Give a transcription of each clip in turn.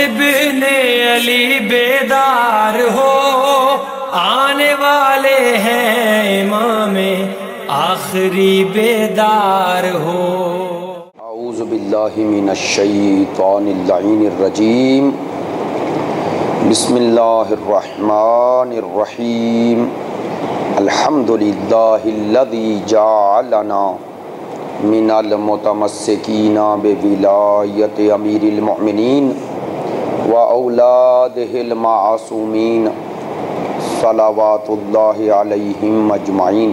इब्ने अली बेदार हो, आने वाले हैं इमामे आखिरी बेदार हो। औज़ु बिल्लाहि मिनश शैतानिर रजीम। बिस्मिल्लाहिर रहमानिर रहीम। अल्हम्दुलिल्लाहिल्लज़ी जअलना मिनल मुतमस्सिकीना बिविलायति अमीरिल मुमिनीन व औलादिहिल मासूमीन सलावतुल्लाहि अलैहिम अजमाइन।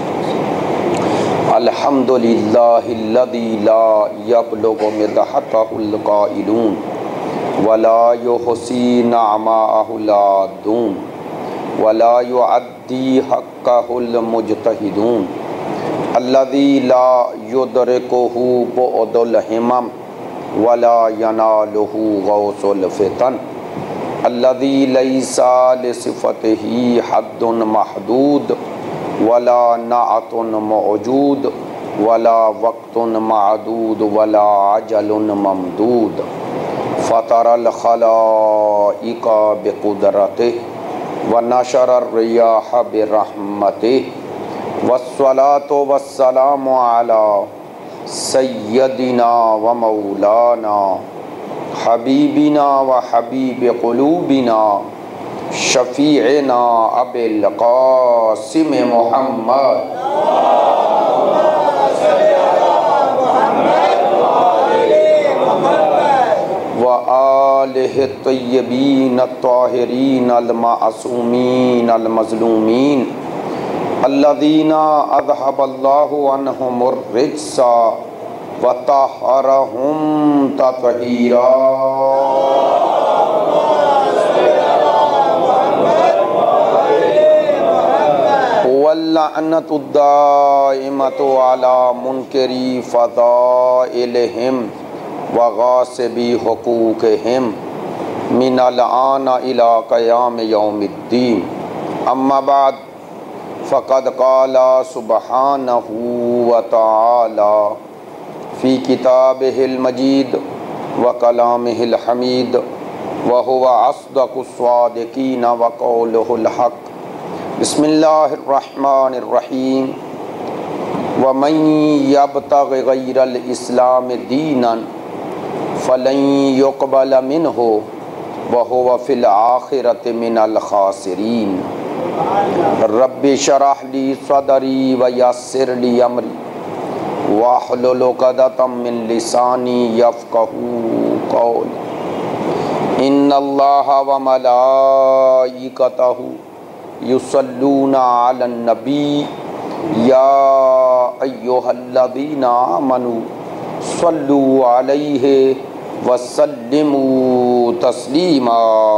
अल्हम्दुलिल्लाहिल्लज़ी ला यब्लुगु मिदहतहुल क़ाइलून वला युहसी नअमाहुल आदून वला युअद्दी हक़्क़हुल मुज्तहिदून अल्लज़ी ला युदरिकुहु बुअदुल हिमम वला यनालुहु गौसुल फितन अल्लज़ी लैसा लिसिफ़तिही हद्दुन महदूद वला नाअतुन मौजूद वला वक्तुन मादूद वला अजलुन ममदूद फ़तरल खलाइक़ बिक़ुदरतिही व नशरर रियाह बिरहमतिही वस्सलातु वस्सलामु अला सय्यदिना व मौलाना हबीबिना व हबीब क़ुलूबिना शफ़ीअना अबिल क़ासिम मुहम्मद व आलिहि तय्यबीन अत्ताहिरीन अल मासूमीन अल मज़लूमीन अल्लज़ीना अज़हबल्लाहु अन्हुमुर रिज्सा व तहहरहुम तत्हीरा। वल्लअनतुद दाइमतु अला मुनकरी फ़ज़ाइलिहिम व गासिबी हुकूक़िहिम मिनल आन इला क़याम यौमिद्दीन। अम्मा बाद फ़क़द क़ाला सुब्हानहु व तआला फ़ी किताबिहिल मजीद व कलामिहिल हमीद व हुवा अस्दक़ुस स्वादिक़ीन व क़ौलुहुल हक़। बिस्मिल्लाहिर रहमानिर रहीम। व मन यब्तग़ि गैरल इस्लाम दीनन फ़लन युक़बल मिन्हु व हुवा फ़िल आख़िरति मिनल ख़ासिरीन। रब्बि शरह ली सदरी व यस्सिर ली अमरी वहलुल उक़दतम मिन लिसानी यफ़क़हू क़ौली। इन्नल्लाहा व मलाइकतहू युसल्लूना अलन नबी या अय्युहल्लज़ीना आमनू सल्लू अलैहि व सल्लिमू तस्लीमा।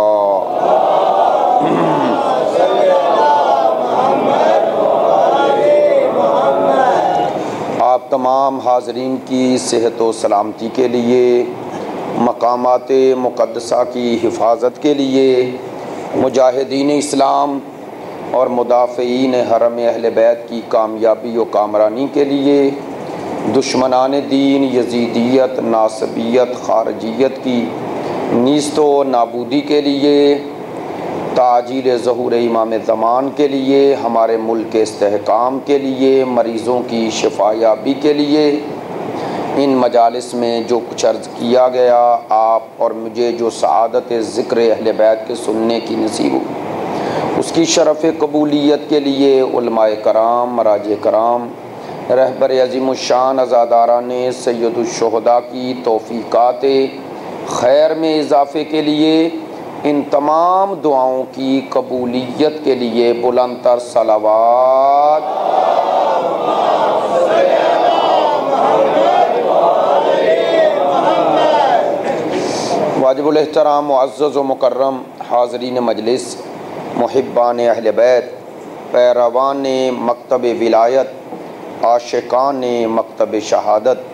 आप तमाम हाज़रीन की सेहत व सलामती के लिए, मकामात मुक़द्दसा की हिफाजत के लिए, मुजाहिदीन इस्लाम और मुदाफ़ईन हरम अहले बैत की कामयाबी व कामरानी के लिए, दुश्मनान दीन यज़ीदियत, नासबियत, ख़ारजियत की नीस्त व नाबूदी के लिए, ताजील ज़हूर इमाम ज़मान के लिए, हमारे मुल्क के इस्तेहकाम के लिए, मरीज़ों की शिफायाबी के लिए, इन मजालिस में जो कुछ अर्ज़ किया गया, आप और मुझे जो सआदत ज़िक्र अहले बैत के सुनने की नसीब हुई, उसकी शरफ़ कबूलियत के लिए उलमाए कराम, मराजे कराम, रहबर अज़ीमुश्शान अज़ादारान सय्यदुश्शुहदा की तौफ़ीक़ात खैर में इजाफ़े के लिए, इन तमाम दुआओं की कबूलियत के लिए बुलंदतर सलावात। वाजिबुल एहतराम मुअज़्ज़ज़ व मुकर्रम हाज़रीन मजलिस, मुहिब्बान अहले बैत, पैरवान मकतब विलायत, आशिकान मकतब शहादत।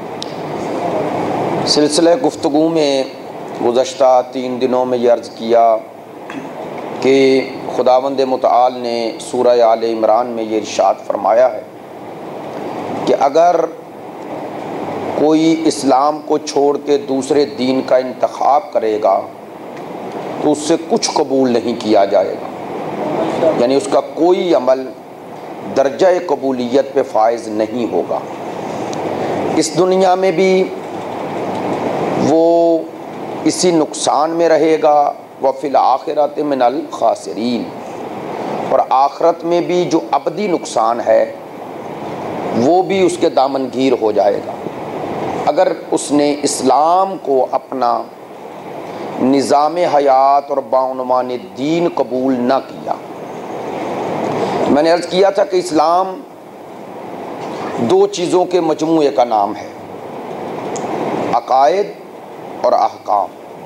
सिलसिले गुफ्तगू में गुज़श्ता 3 दिनों में ये अर्ज़ किया कि खुदावंद मुतआल ने सूरह आले इमरान में ये इरशाद फरमाया है कि अगर कोई इस्लाम को छोड़ के दूसरे दीन का इंतखाब करेगा तो उससे कुछ कबूल नहीं किया जाएगा, यानी उसका कोई अमल दर्जा कबूलियत पे फाइज नहीं होगा। इस दुनिया में भी वो इसी नुकसान में रहेगा, व फिल आखिरत मिनल खासिरीन, और आखिरत में भी जो अबदी नुकसान है वो भी उसके दामनगीर हो जाएगा अगर उसने इस्लाम को अपना निज़ाम हयात और बाउनमान दीन कबूल ना किया। मैंने अर्ज़ किया था कि इस्लाम दो चीज़ों के मजमूए का नाम है, अकायद और अहकाम।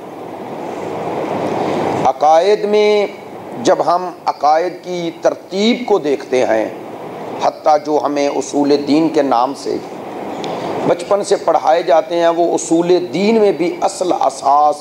अकायद में जब हम अकायद की तरतीब को देखते हैं, हत्ता जो हमें उसूल दीन के नाम से बचपन से पढ़ाए जाते हैं, वो उसूल दीन में भी असल असास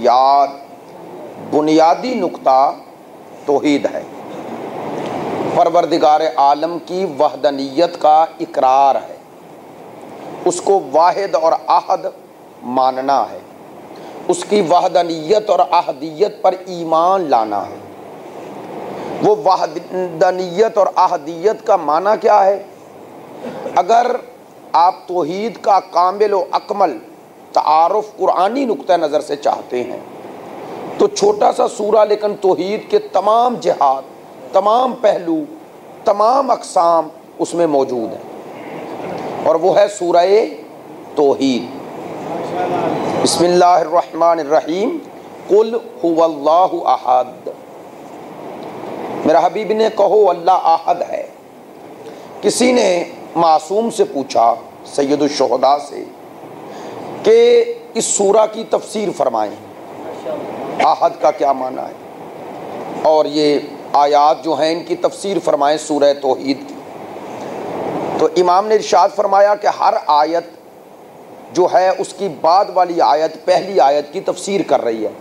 बुनियादी नुक्ता तौहीद है। परवरदिगार आलम की वहदनियत का इकरार है, उसको वाहिद और अहद मानना है, उसकी वहदनियत और अहदियत पर ईमान लाना है। वो वहदनियत और अहदियत का माना क्या है? अगर आप तौहीद का कामिल व अकमल तारुफ कुरानी नुक्ता नज़र से चाहते हैं तो छोटा सा सूरा लेकिन तौहीद के तमाम जिहाद, तमाम पहलू, तमाम अक़साम उसमें मौजूद हैं, और वो है सूरह तौहीद। बिस्मिल्लाहिर्रहमानिर्रहीम, कुल हुवल्लाहु अहद। मेरा हबीब ने कहो अल्लाह अहद है। किसी ने मासूम से पूछा, सैयदुल शुहदा से, कि इस सूरा की तफसीर फरमाएं, अहद का क्या माना है, और ये आयात जो हैं इनकी तफसीर फरमाएं सूरह तौहीद की। तो इमाम ने इरशाद फरमाया कि हर आयत जो है उसकी बाद वाली आयत पहली आयत की तफसीर कर रही है।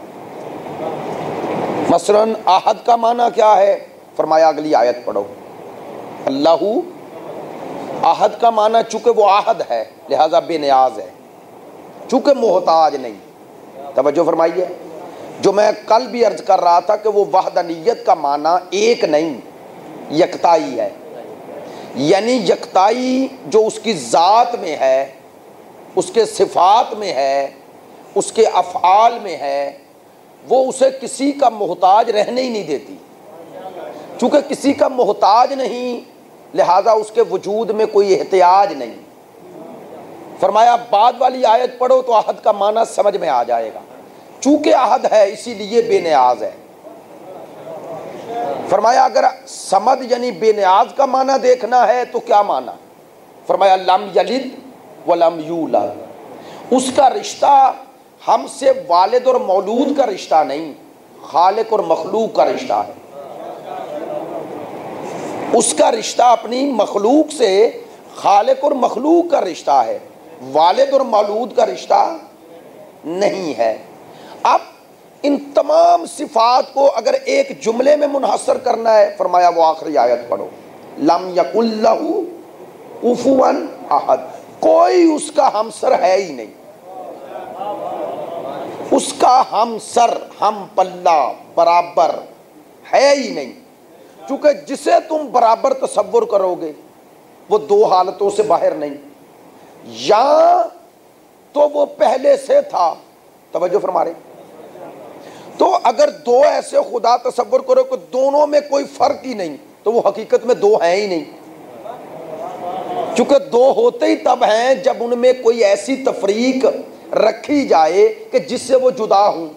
मसलन अहद का माना क्या है? फरमाया अगली आयत पढ़ो, अल्लाहु अहद का माना चूँकि वो अहद है लिहाजा बेनियाज है, चूँकि मोहताज नहीं। तवज्जो फरमाइए, जो मैं कल भी अर्ज कर रहा था कि वो वहदनियत का माना एक नहीं, यकताई है, यानी यकताई जो उसकी ज़ात में है, उसके सिफ़ात में है, उसके अफ़आल में है, वो उसे किसी का मोहताज रहने ही नहीं देती। चूँकि किसी का मोहताज नहीं लिहाजा उसके वजूद में कोई एहतियाज नहीं। फरमाया बाद वाली आयत पढ़ो तो अहद का माना समझ में आ जाएगा, चूँकि अहद है इसीलिए बेनियाज है। फरमाया अगर समद यानी बेनियाज का माना देखना है तो क्या माना? फरमाया लम यलिद वलम यूलद, उसका रिश्ता हमसे वालिद और मौलूद का रिश्ता नहीं, खालिक और मखलूक का रिश्ता है। उसका रिश्ता अपनी मखलूक से खालिक और मखलूक का रिश्ता है, वालिद और मौलूद का रिश्ता नहीं है। अब इन तमाम सिफात को अगर एक जुमले में मुनहसर करना है, फरमाया वो आखिरी आयत पढ़ो, लम यकुल लहू कुफुवन अहद, कोई उसका हमसर है ही नहीं, उसका हमसर, हम पल्ला, बराबर है ही नहीं। चूँकि जिसे तुम बराबर तसव्वुर करोगे वो दो हालतों से बाहर नहीं, या तो वो पहले से था, तवज्जो फरमा रहे, तो अगर दो ऐसे खुदा तसव्वुर करो कि दोनों में कोई फर्क ही नहीं तो वो हकीकत में दो हैं ही नहीं। चूँकि दो होते ही तब हैं जब उनमें कोई ऐसी तफरीक रखी जाए कि जिससे वो जुदा हूं।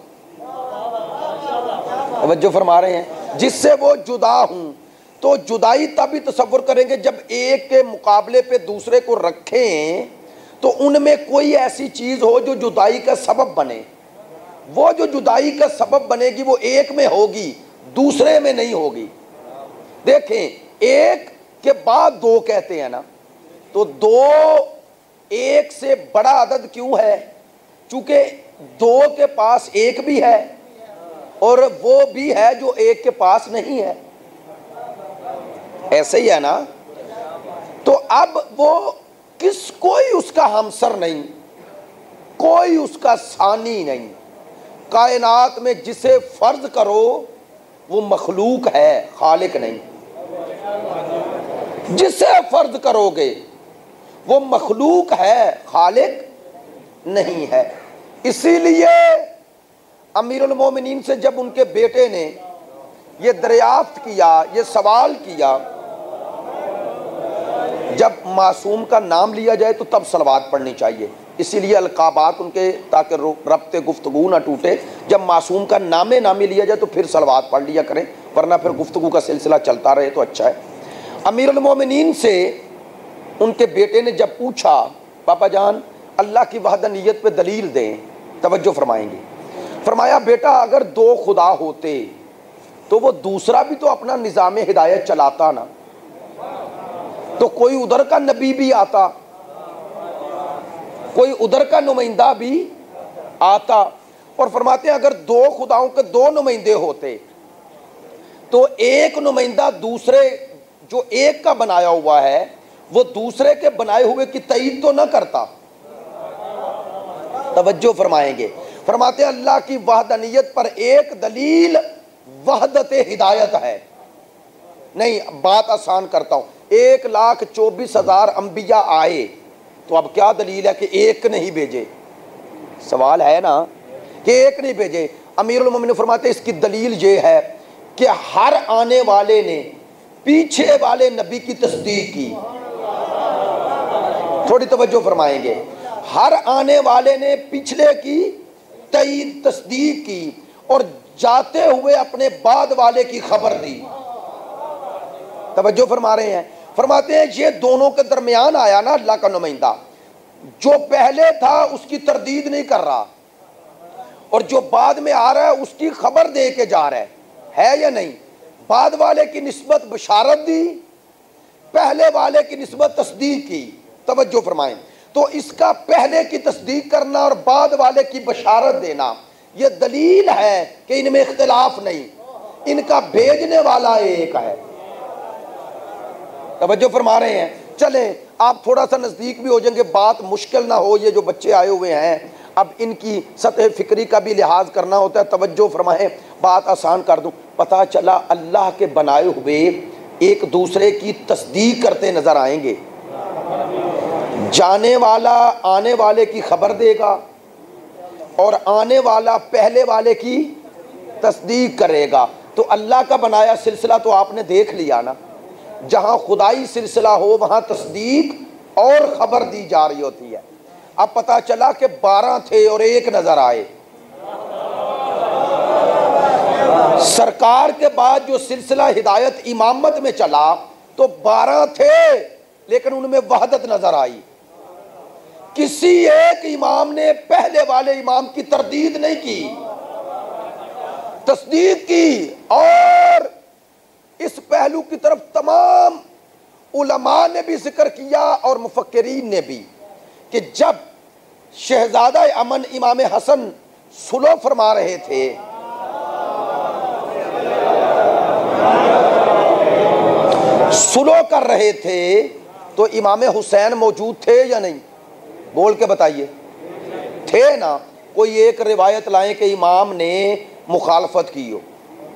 तवज्जो फरमा रहे हैं, जिससे वो जुदा हूं। तो जुदाई तभी तसव्वुर करेंगे जब एक के मुकाबले पे दूसरे को रखें तो उनमें कोई ऐसी चीज हो जो जुदाई का सबब बने। वो जो जुदाई का सबब बनेगी वो एक में होगी, दूसरे में नहीं होगी। देखें, एक के बाद दो कहते हैं ना, तो दो एक से बड़ा अदद क्यों है? चूंकि दो के पास एक भी है और वो भी है जो एक के पास नहीं है, ऐसे ही है ना। तो अब वो किस कोई उसका हमसर नहीं, कोई उसका सानी नहीं। कायनात में जिसे फर्ज करो वो मखलूक है, खालिक नहीं। जिसे फर्ज करोगे वो मखलूक है, खालिक नहीं है। इसीलिए अमीरुल मोमिनीन से जब उनके बेटे ने ये दरियाफ्त किया, ये सवाल किया, जब मासूम का नाम लिया जाए तो तब सलवात पढ़नी चाहिए। इसीलिए अलकाबात उनके, ताकि रब्ते गुफ्तगू ना टूटे, जब मासूम का नामे नामी लिया जाए तो फिर सलवात पढ़ लिया करें, वरना फिर गुफ्तगू का सिलसिला चलता रहे तो अच्छा है। अमीरुल मोमिनीन से उनके बेटे ने जब पूछा, पापा जान अल्लाह की वहदानियत पे दलील दें, तवज्जो फरमाएंगे। फरमाया, बेटा अगर दो खुदा होते तो वो दूसरा भी तो अपना निज़ाम हिदायत चलाता ना, तो कोई उधर का नबी भी आता, कोई उधर का नुमाइंदा भी आता। और फरमाते हैं अगर दो खुदाओं के दो नुमाइंदे होते तो एक नुमाइंदा दूसरे, जो एक का बनाया हुआ है, वो दूसरे के बनाए हुए की तईद तो ना करता। तवज्जो फरमाएंगे। फरमाते हैं अल्लाह की वहदानियत पर एक दलील वहदत हिदायत है। नहीं, बात आसान करता हूं, 1,24,000 अंबिया आए तो अब क्या दलील है कि एक नहीं भेजे? सवाल है ना कि एक नहीं भेजे। अमीरुल मोमिनीन फरमाते इसकी दलील ये है कि हर आने वाले ने पीछे वाले नबी की तस्दीक की। थोड़ी तवज्जो फरमाएंगे। हर आने वाले ने पिछले की तईद तस्दीक की और जाते हुए अपने बाद वाले की खबर दी। तवज्जो फरमा रहे हैं। फरमाते हैं ये दोनों के दरमियान आया ना अल्लाह का नुमाइंदा, जो पहले था उसकी तरदीद नहीं कर रहा और जो बाद में आ रहा है उसकी खबर दे के जा रहा है या नहीं? बाद वाले की निस्बत बशारत दी, पहले वाले की निस्बत तस्दीक की। तवज्जो फरमाएं। तो इसका पहले की तस्दीक करना और बाद वाले की बशारत देना, यह दलील है कि इनमें इख्तिलाफ नहीं, इनका भेजने वाला एक है। तवज्जो फरमा रहे हैं। चले आप थोड़ा सा नज़दीक भी हो जाएंगे, बात मुश्किल ना हो। ये जो बच्चे आए हुए हैं, अब इनकी सतह फिक्री का भी लिहाज करना होता है। तवज्जो फरमाएं, बात आसान कर दूं। पता चला अल्लाह के बनाए हुए एक दूसरे की तस्दीक करते नजर आएंगे। जाने वाला आने वाले की खबर देगा और आने वाला पहले वाले की तस्दीक करेगा। तो अल्लाह का बनाया सिलसिला तो आपने देख लिया ना, जहां खुदाई सिलसिला हो वहां तस्दीक और खबर दी जा रही होती है। अब पता चला कि 12 थे और एक नजर आए। सरकार के बाद जो सिलसिला हिदायत इमामत में चला तो 12 थे, लेकिन उनमें वहदत नजर आई। किसी एक इमाम ने पहले वाले इमाम की तरदीद नहीं की, तस्दीक की। और इस पहलू की तरफ तमाम उलमा ने भी जिक्र किया और मुफक्किरीन ने भी, कि जब शहजादा अमन इमाम हसन सुलह फरमा रहे थे, सुलह कर रहे थे, तो इमाम हुसैन मौजूद थे या नहीं? बोल के बताइए, थे ना? कोई एक रिवायत लाएं कि इमाम ने मुखालफत की हो,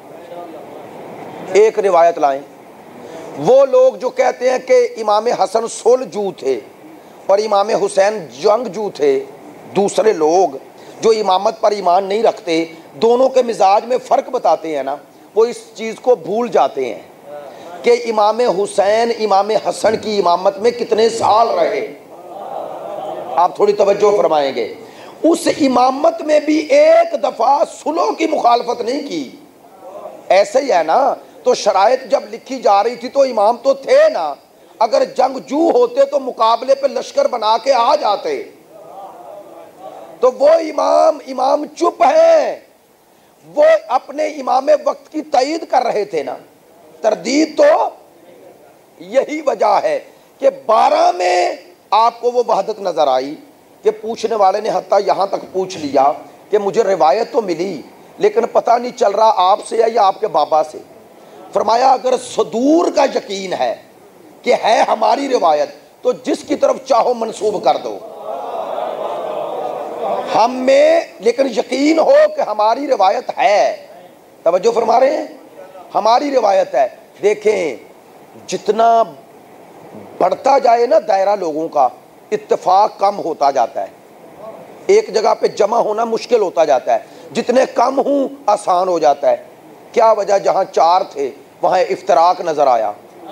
एक रिवायत लाएं। वो लोग जो कहते हैं कि इमाम हसन सुलजू थे और इमाम हुसैन जंगजू थे, दूसरे लोग जो इमामत पर ईमान नहीं रखते, दोनों के मिजाज में फ़र्क बताते हैं ना, वो इस चीज़ को भूल जाते हैं कि इमाम हुसैन इमाम हसन की इमामत में कितने साल रहे। आप थोड़ी तवज्जो फरमाएंगे। उस इमामत में भी एक दफ़ा सुलह की मुखालफत नहीं की। ऐसे ही है ना, तो शराइत जब लिखी जा रही थी तो इमाम तो थे ना। अगर जंगजू होते तो मुकाबले पे लश्कर बना के आ जाते, तो वो इमाम चुप है, वो अपने इमाम वक्त की तईद कर रहे थे ना, तरदीद। तो यही वजह है कि 12 में आपको वो वहदत नजर आई कि पूछने वाले ने हत्ता यहां तक पूछ लिया कि मुझे रिवायत तो मिली लेकिन पता नहीं चल रहा आपसे या आपके बाबा से। फरमाया अगर सदूर का यकीन है कि है हमारी रिवायत, तो जिसकी तरफ चाहो मंसूब कर दो। हम में लेकिन यकीन हो कि हमारी रिवायत है। तवज्जो फरमा रहे हैं, हमारी रिवायत है। देखें जितना बढ़ता जाए ना दायरा लोगों का, इत्तेफाक कम होता जाता है, एक जगह पे जमा होना मुश्किल होता जाता है, जितने कम हूं आसान हो जाता है। क्या वजह, जहां 4 थे वहां इफ्तराक नजर आया,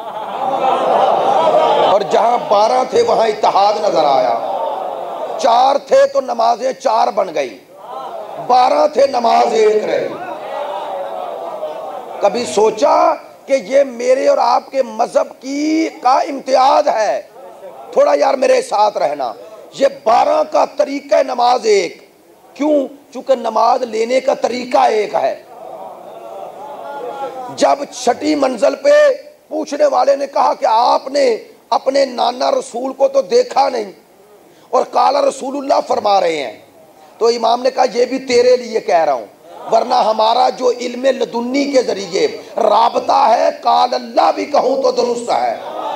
और जहां 12 थे वहां इत्तेहाद नजर आया। 4 थे तो नमाजें 4 बन गई, 12 थे नमाज 1 रही। कभी सोचा कि ये मेरे और आपके मजहब की का इम्तियाज है? थोड़ा यार मेरे साथ रहना। ये 12 का तरीका है नमाज 1, क्यों? चूंकि नमाज लेने का तरीका एक है। जब 6ठी मंजिल पे पूछने वाले ने कहा कि आपने अपने नाना रसूल को तो देखा नहीं और काला रसूलुल्लाह फरमा रहे हैं, तो इमाम ने कहा ये भी तेरे लिए कह रहा हूं, वरना हमारा जो इल्म लदुन्नी के जरिए राबता है, काल अल्लाह भी कहूं तो दुरुस्त है,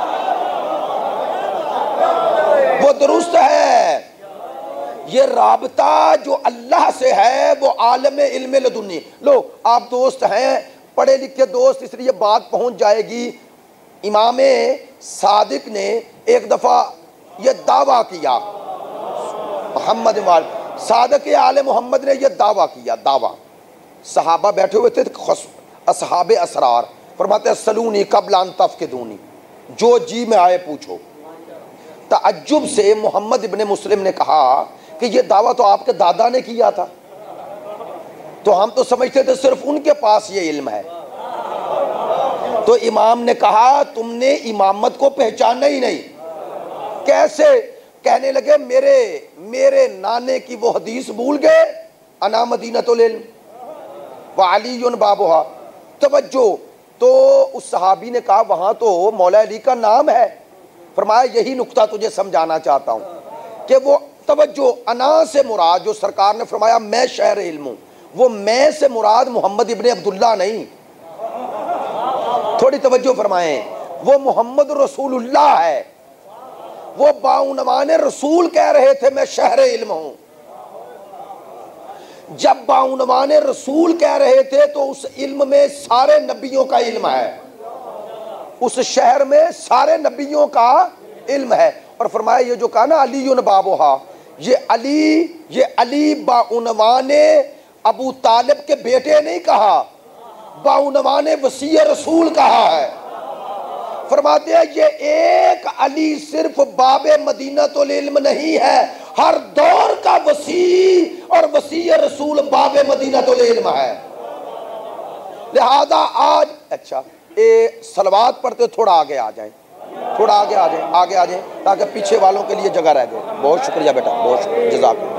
वो दुरुस्त है। ये राबता जो अल्लाह से है वो आलम इल्म लदुन्नी। लो आप दोस्त हैं, पढ़े लिखे दोस्त, इसलिए बात पहुंच जाएगी। इमाम सादिक ने एक दफा ये दावा किया, मोहम्मद सादिक आले मोहम्मद ने यह दावा किया, दावा। सहाबा बैठे हुए थे, असहाबे असरार, फरमाते सलूनी कबला अन तफकिदूनी, जो जी में आए पूछो। तअज्जुब से मोहम्मद इब्ने मुस्लिम ने कहा कि ये दावा तो आपके दादा ने किया था, तो हम तो समझते थे सिर्फ उनके पास ये इल्म है। तो इमाम ने कहा तुमने इमामत को पहचाना ही नहीं। कैसे? कहने लगे मेरे नाने की वो हदीस भूल गए, अना मदीनतुल इल्म व अलीयुन बाबुहा। तवज्जो, तो उस सहाबी ने कहा वहां तो मौला अली का नाम है। फरमाया यही नुक्ता तुझे समझाना चाहता हूं कि वो तवज्जो, अना से मुराद जो सरकार ने फरमाया मैं शहर इल्म हूं, वो मैं से मुराद मोहम्मद इब्ने अब्दुल्ला नहीं, थोड़ी तवज्जो फरमाएं, वो मोहम्मद रसूलुल्लाह है। वो बाउनवान रसूल कह रहे थे मैं शहर इल्म हूं। जब बाउनवान रसूल कह रहे थे तो उस इल्म में सारे नबियों का इल्म है, उस शहर में सारे नबियों का इल्म है। और फरमाया ये जो कहा ना अलीयुन बाबुहा, ये अली बाउनवान अबू तालिब के बेटे नहीं कहा, बाउनवान वसी रसूल कहा है। फरमाते हैं ये एक अली सिर्फ बाबे मदीनतुल इल्म नहीं है, हर दौर का वसी और वसी रसूल बाबे मदीनतुल इल्म है। लिहाजा आज अच्छा सलवात पढ़ते थोड़ा आगे आ जाए, थोड़ा आगे आ जाए, आगे आ जाए ताकि पीछे वालों के लिए जगह रह जाए। बहुत शुक्रिया बेटा, बहुत शुक्रिया, जज़ाकल्लाह।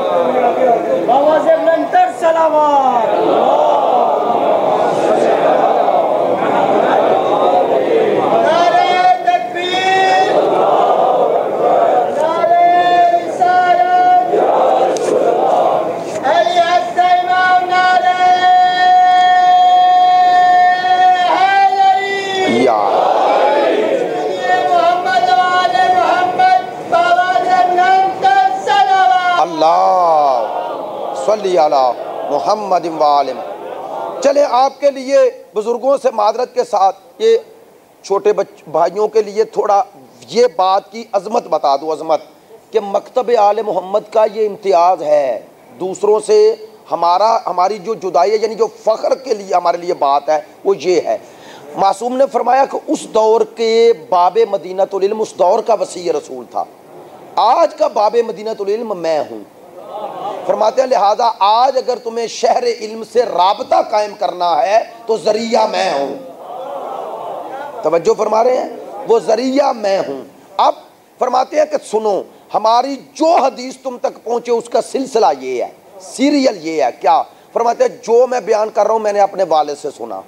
मोहम्मद वालिम। चले आपके लिए बुजुर्गों से मादरत के साथ ये छोटे भाइयों के लिए थोड़ा ये बात की अजमत बता दूँ, अजमत कि मकतब आले मोहम्मद का ये इम्तियाज़ है दूसरों से। हमारी जो जुदाई है, यानी जो फ़ख्र के लिए हमारे लिए बात है, वो ये है। मासूम ने फरमाया कि उस दौर के बाबे मदीनतुल इल्म उस दौर का वसी रसूल था, आज का बाबे मदीनतुल इल्म मैं हूँ। फरमाते हैं लिहाजा आज अगर तुम्हें शहर इल्म से राबता कायम करना है तो जरिया मैं हूं। तवज्जो फरमा रहे हैं, वो जरिया मैं हूं। अब फरमाते हैं कि सुनो, हमारी जो हदीस तुम तक पहुंचे उसका सिलसिला ये है, सीरियल ये है। क्या? फरमाते हैं जो मैं बयान कर रहा हूं मैंने अपने वालिद से सुना,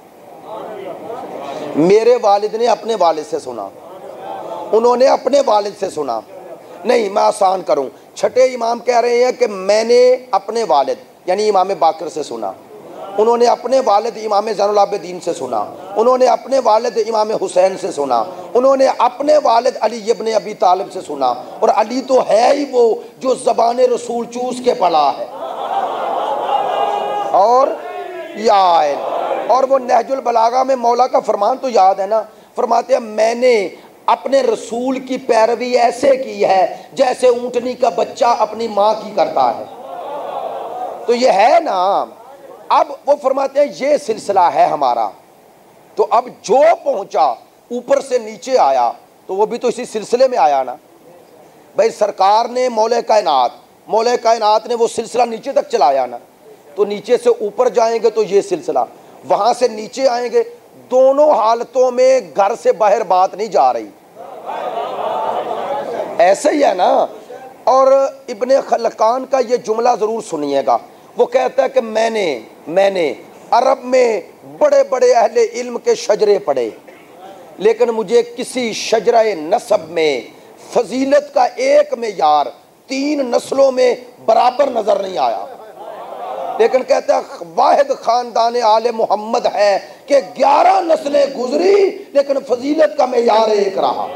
मेरे वालिद ने अपने वालिद से सुना, उन्होंने अपने वालिद से सुना। नहीं, मैं आसान करूं, छठे इमाम कह रहे हैं कि मैंने अपने वालिद यानी इमाम बाकर से सुना, उन्होंने अपने वालिद इमाम ज़ैनुल आबिदीन से सुना, उन्होंने अपने वालिद इमाम हुसैन से सुना, उन्होंने अपने वालिद अली इब्न अबी तालिब से सुना। और अली तो है ही वो जो ज़बान रसूल चूस के पढ़ा है। और और वो नहजुल बलागा में मौला का फरमान तो याद है ना, फरमाते हैं मैंने अपने रसूल की पैरवी ऐसे की है जैसे ऊंटनी का बच्चा अपनी माँ की करता है। तो ये है ना। अब वो फरमाते हैं ये सिलसिला है हमारा। तो अब जो पहुंचा ऊपर से नीचे आया तो वो भी तो इसी सिलसिले में आया ना भाई। सरकार ने मौले कायनात ने वो सिलसिला नीचे तक चलाया ना, तो नीचे से ऊपर जाएंगे तो ये सिलसिला, वहां से नीचे आएंगे। दोनों हालतों में घर से बाहर बात नहीं जा रही, ऐसे ही है ना। और इब्ने खलकान का ये जुमला जरूर सुनिएगा। वो कहता है कि मैंने अरब में बड़े बड़े अहले इल्म के शजरे पढ़े, लेकिन मुझे किसी शजरे नसब में फजीलत का एक मेयार 3 नस्लों में बराबर नजर नहीं आया। लेकिन कहता है वाहिद खानदान आले मोहम्मद है कि 11 नस्लें गुजरी लेकिन फजीलत का मेयार एक रहा।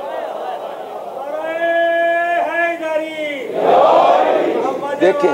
देखिए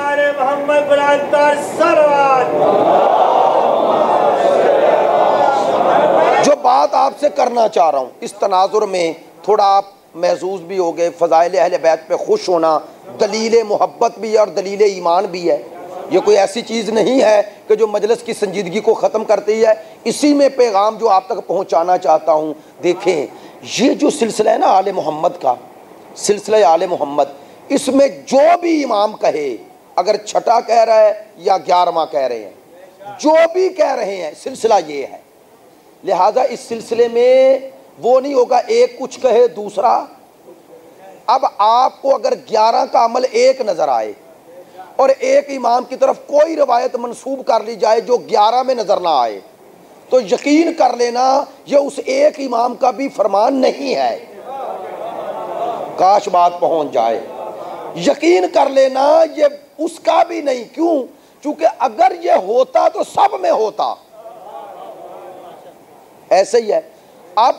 जो बात आपसे करना चाह रहा हूँ, इस तनाजुर में थोड़ा आप महसूस भी हो गए। फ़ज़ाइल अहले बैत पे खुश होना दलील मोहब्बत भी है और दलील ईमान भी है। ये कोई ऐसी चीज़ नहीं है कि जो मजलिस की संजीदगी को ख़त्म करती है। इसी में पैगाम जो आप तक पहुँचाना चाहता हूँ। देखें ये जो सिलसिला है ना आले मोहम्मद का, सिलसिला आले मोहम्मद, इसमें जो भी इमाम कहे, अगर छठा कह रहा है या 11वां कह रहे हैं, जो भी कह रहे हैं सिलसिला ये है। लिहाजा इस सिलसिले में वो नहीं होगा एक कुछ कहे दूसरा। अब आपको अगर 11 का अमल एक नजर आए और एक इमाम की तरफ कोई रवायत मंसूब कर ली जाए जो 11 में नजर ना आए, तो यकीन कर लेना ये उस एक इमाम का भी फरमान नहीं है। काश बात पहुंच जाए। यकीन कर लेना ये उसका भी नहीं। क्यों? क्योंकि अगर ये होता तो सब में होता। ऐसे ही है। अब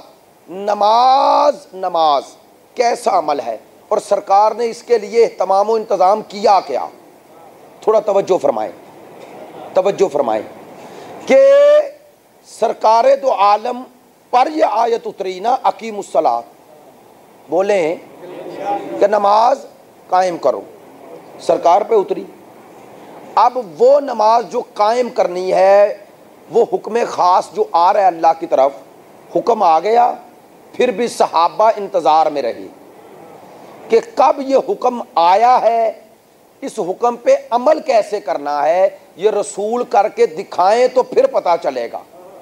नमाज कैसा अमल है और सरकार ने इसके लिए तमाम इंतजाम किया क्या? थोड़ा तवज्जो फरमाएं कि सरकार दो आलम पर यह आयत उतरी ना, अकीमुस्सलात, बोले कि नमाज कायम करो, सरकार पे उतरी। अब वो नमाज जो कायम करनी है, वो हुक्म ख़ास जो आ रहा है अल्लाह की तरफ, हुक्म आ गया, फिर भी सहाबा इंतज़ार में रहे कि कब ये हुक्म आया है, इस हुक्म पे अमल कैसे करना है, ये रसूल करके दिखाएं तो फिर पता चलेगा।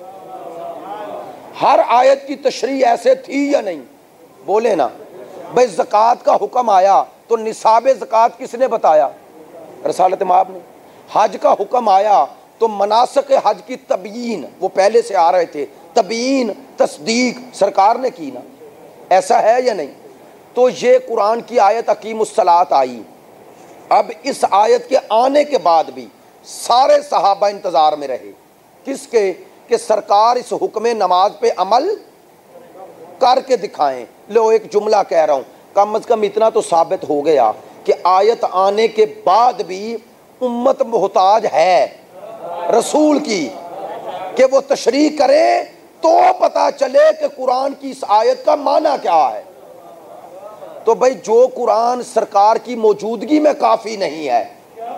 हर आयत की तशरीह ऐसे थी या नहीं? बोले ना भाई। ज़कात का हुक्म आया तो निसाब ज़कात किसने बताया? रसालत माब ने। हज का हुक्म आया तो मनासिक हज की तबयीन, वो पहले से आ रहे थे, तबयीन तस्दीक सरकार ने की ना। ऐसा है या नहीं? तो ये कुरान की आयत अकीमुस्सलात आई। अब इस आयत के आने के बाद भी सारे सहाबा इंतज़ार में रहे किसके? कि सरकार इस हुक्म नमाज पे अमल करके दिखाएं। लो एक जुमला कह रहा हूँ, कम अज़ कम इतना तो साबित हो गया कि आयत आने के बाद भी उम्मत मोहताज है रसूल की, कि वो तशरीह करे तो पता चले कि कुरान की इस आयत का माना क्या है। तो भाई जो कुरान सरकार की मौजूदगी में काफ़ी नहीं है,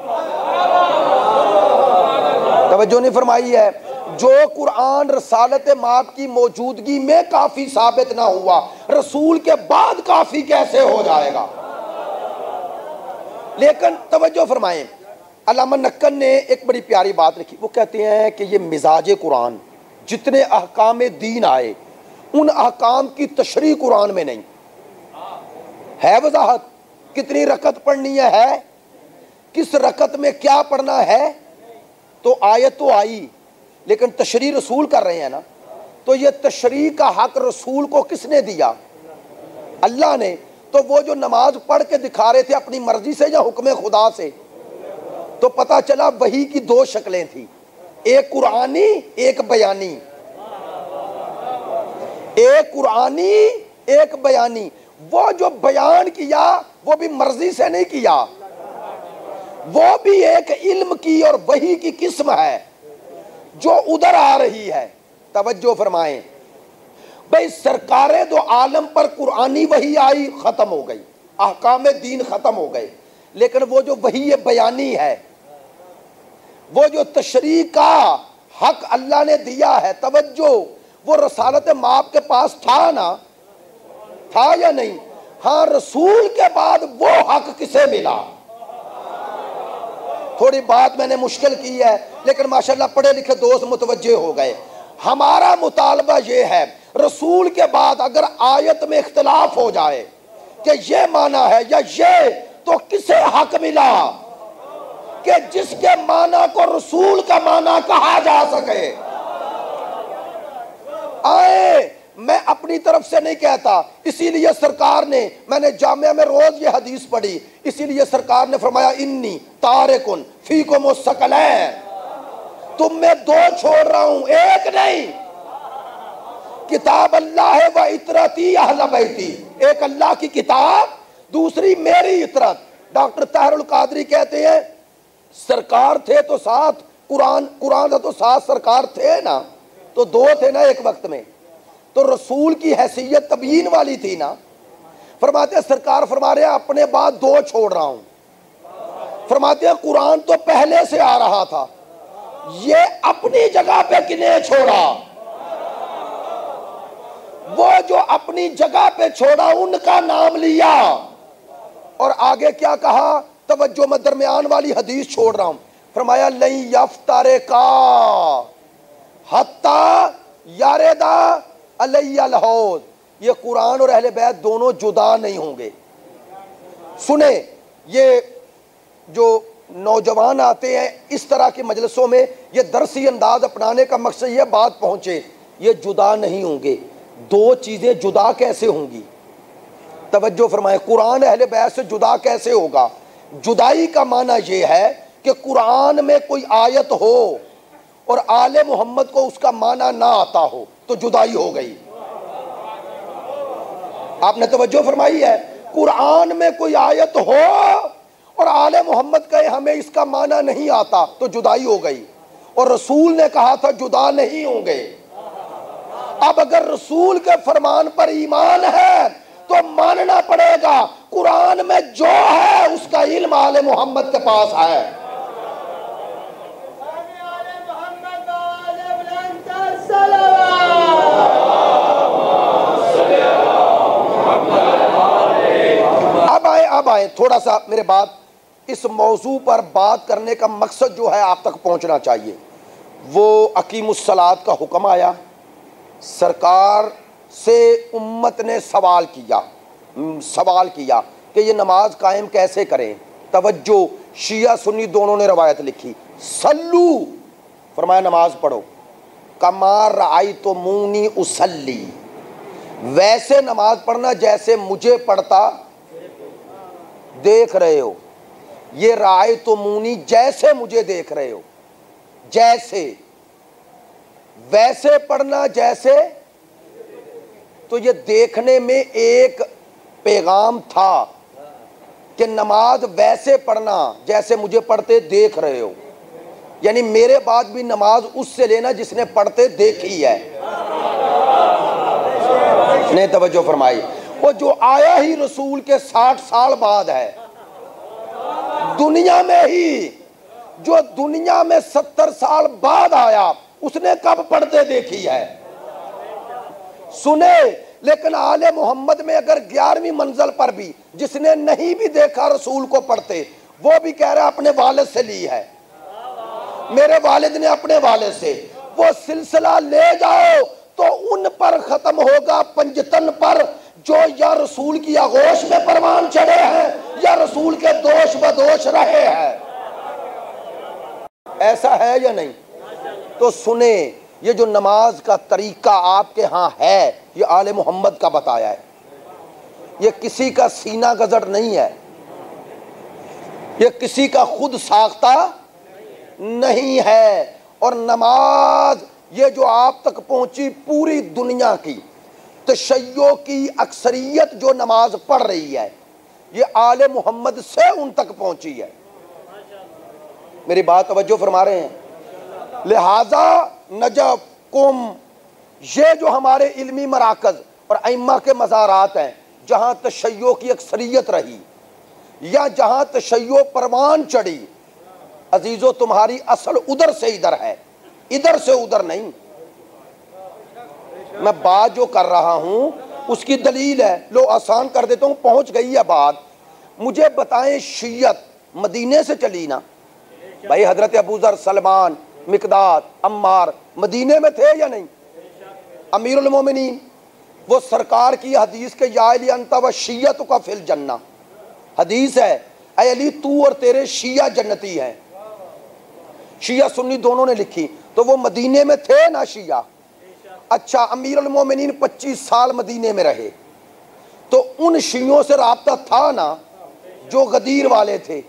तवज्जो नहीं फरमाई है, जो कुरान रसालत माप की मौजूदगी में काफ़ी साबित ना हुआ, रसूल के बाद काफ़ी कैसे हो जाएगा? लेकिन तवज्जो फरमाएं, अल्लामा नक्कन ने एक बड़ी प्यारी बात रखी। वो कहते हैं कि ये मिजाज कुरान, जितने अहकाम दीन आए उन अहकाम की तशरीह कुरान में नहीं है। वजाहत कितनी रकत पढ़नी है, किस रकत में क्या पढ़ना है, तो आयत तो आई लेकिन तशरीह रसूल कर रहे हैं ना। तो ये तशरीह का हक रसूल को किसने दिया? अल्लाह ने। तो वो जो नमाज पढ़ के दिखा रहे थे अपनी मर्जी से या हुक्म खुदा से, तो पता चला वही की 2 शक्लें थी, एक कुरानी एक बयानी। एक कुरानी एक बयानी। वो जो बयान किया वो भी मर्जी से नहीं किया, वो भी एक इल्म की और वही की किस्म है जो उधर आ रही है। तवज्जो फरमाएं भाई, सरकारे दो आलम पर कुरानी वही आई, खत्म हो गई, अहकाम दीन खत्म हो गए। लेकिन वो जो वही बयानी है, वो जो तशरीह का हक अल्लाह ने दिया है, तवज्जो, वो रसालत माप के पास था ना, था या नहीं? हाँ, रसूल के बाद वो हक किसे मिला? थोड़ी बात मैंने मुश्किल की है, लेकिन माशाल्लाह पढ़े लिखे दोस्त मुतवज्जे हो गए। हमारा मुतालबा ये है, रसूल के बाद अगर आयत में इख्तिलाफ हो जाए कि ये माना है या ये, तो किसे हक मिला कि जिसके माना को रसूल का माना कहा जा सके? आए, मैं अपनी तरफ से नहीं कहता, इसीलिए सरकार ने, मैंने जामिया में रोज ये हदीस पढ़ी, इसीलिए सरकार ने फरमाया इन्नी तारिकुन फीकुम सकलैन, तुम में दो छोड़ रहा हूं, एक नहीं। किताब अल्लाह है व इतरती अहल बैती, एक अल्लाह की किताब, दूसरी मेरी इतरत। डॉक्टर ताहिरुल कादरी कहते हैं सरकार थे तो साथ, कुरान था तो साथ सरकार थे ना, तो दो थे ना एक वक्त में, तो रसूल की हैसियत तबयीन वाली थी ना। फरमाते हैं सरकार फरमा रहे हैं अपने बाद दो छोड़ रहा हूं। फरमाते हैं कुरान तो पहले से आ रहा था, ये अपनी जगह पे किने छोड़ा? वो जो अपनी जगह पे छोड़ा उनका नाम लिया। और आगे क्या कहा? तवज्जो, मैं दरमियान वाली हदीस छोड़ रहा हूं। फरमाया लई यफ्तारे का हत्ता यारेदा अलैयल हौद, ये कुरान और अहले बैत दोनों जुदा नहीं होंगे। सुने, ये जो नौजवान आते हैं इस तरह के मजलिसों में, ये दरसी अंदाज अपनाने का मकसद ये बात पहुंचे, ये जुदा नहीं होंगे। दो चीजें जुदा कैसे होंगी? तवज्जो फरमाए, कुरान अहले बैत से जुदा कैसे होगा? जुदाई का माना यह है कि कुरान में कोई आयत हो और आले मोहम्मद को उसका माना ना आता हो, तो जुदाई हो गई। आपने तवज्जो फरमाई है? कुरान में कोई आयत हो और आले मोहम्मद कहे हमें इसका माना नहीं आता, तो जुदाई हो गई। और रसूल ने कहा था जुदा नहीं होंगे। अब अगर रसूल के फरमान पर ईमान है तो मानना पड़ेगा कुरान में जो है उसका इल्म आले मोहम्मद के पास है। अब आए थोड़ा सा मेरे बात, इस मौजू पर बात करने का मकसद जो है आप तक पहुंचना चाहिए। वो अकीमुस्सलात का हुक्म आया, सरकार से उम्मत ने सवाल किया कि ये नमाज कायम कैसे करें। तवज्जो, शिया सुन्नी दोनों ने रवायत लिखी। सल्लू, फरमाया नमाज पढ़ो, कमार राई तो मुनी उसल्ली, वैसे नमाज पढ़ना जैसे मुझे पढ़ता देख रहे हो। ये राय तो मुनी, जैसे मुझे देख रहे हो, जैसे, वैसे पढ़ना जैसे, तो ये देखने में एक पैगाम था कि नमाज वैसे पढ़ना जैसे मुझे पढ़ते देख रहे हो, यानी मेरे बाद भी नमाज उससे लेना जिसने पढ़ते देखी है। ने तवज्जो फरमाई, वो जो आया ही रसूल के 60 साल बाद है दुनिया में ही, जो दुनिया में 70 साल बाद आया उसने कब पढ़ते देखी है? सुने, लेकिन आले मोहम्मद में अगर 11वीं मंजिल पर भी जिसने नहीं भी देखा रसूल को पढ़ते, वो भी कह रहा है अपने वालिद से ली है, मेरे वालिद ने अपने वालिद से। वो सिलसिला ले जाओ तो उन पर खत्म होगा, पंजतन पर, जो या रसूल की आगोश में परवान चढ़े हैं या रसूल के दोष बदोष रहे हैं। ऐसा है या नहीं? तो सुने, ये जो नमाज का तरीका आपके यहाँ है, ये आले मोहम्मद का बताया है, ये किसी का सीना गजट नहीं है, ये किसी का खुद साख्ता नहीं है। और नमाज ये जो आप तक पहुंची पूरी दुनिया की, तशय्यो की अक्सरियत जो नमाज पढ़ रही है ये आले मोहम्मद से उन तक पहुंची है। मेरी बात तवज्जो फरमा रहे हैं। लिहाजा नजफ, कुम, ये जो हमारे इल्मी मराकज और अइम्मा के मज़ारात हैं जहाँ तशय्यो की अक्सरियत रही या जहाँ तशय्यो परवान चढ़ी, अजीज़ो तुम्हारी असल उधर से इधर है, इधर से उधर नहीं। मैं बात जो कर रहा हूँ उसकी दलील है, लो आसान कर देता हूँ, पहुँच गई है बात। मुझे बताएं शियत मदीने से चली ना भाई? हजरत अबू ज़र, सलमान, मिकदाद, अम्मार मदीने में थे या नहीं? अमीरुल मोमिनीन, वो सरकार की हदीस के या अली अंता व शियत का फिल जन्ना हदीस है, ऐ अली तू और तेरे शिया जन्नती हैं। शिया सुन्नी दोनों ने लिखी, तो वो मदीने में थे ना शिया? अच्छा, अमीरुल मोमिनीन 25 साल मदीने में रहे, तो उन शियों से राब्ता था ना जो गदीर वाले थे,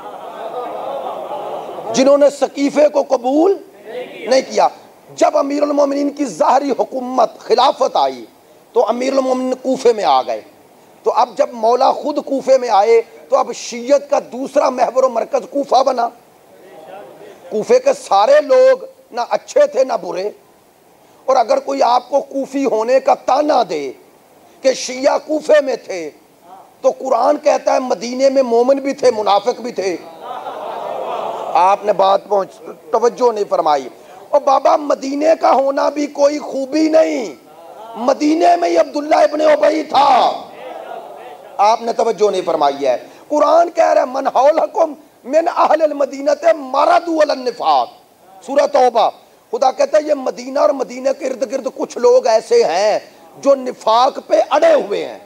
जिन्होंने सकीफे को कबूल नहीं किया। जब अमीरुल मोमिनीन की ज़ाहरी हुकूमत खिलाफत आई तो अमीरुल मोमिनीन कूफे में आ गए। तो अब जब मौला खुद कूफे में आए तो अब शियत का दूसरा महवर व मरकज कूफा बना। कूफे के सारे लोग ना अच्छे थे ना बुरे, और अगर कोई आपको कूफी होने का ताना दे कि शिया कूफे में थे, तो कुरान कहता है मदीने में मोमिन भी थे, मुनाफिक भी थे। आपने बात तवज्जो नहीं फरमाई। और बाबा मदीने का होना भी कोई खूबी नहीं, मदीने में ही अब्दुल्ला इब्ने उबई था। आपने तवज्जो नहीं फरमाई है। कुरान कह रहा है मन हौलकुम मिन अहलिल मदीनते मरदू अलन निफाक, सूरह तौबा। खुदा कहता है ये मदीना और मदीने के इर्द गिर्द कुछ लोग ऐसे हैं जो निफाक पे अड़े हुए हैं।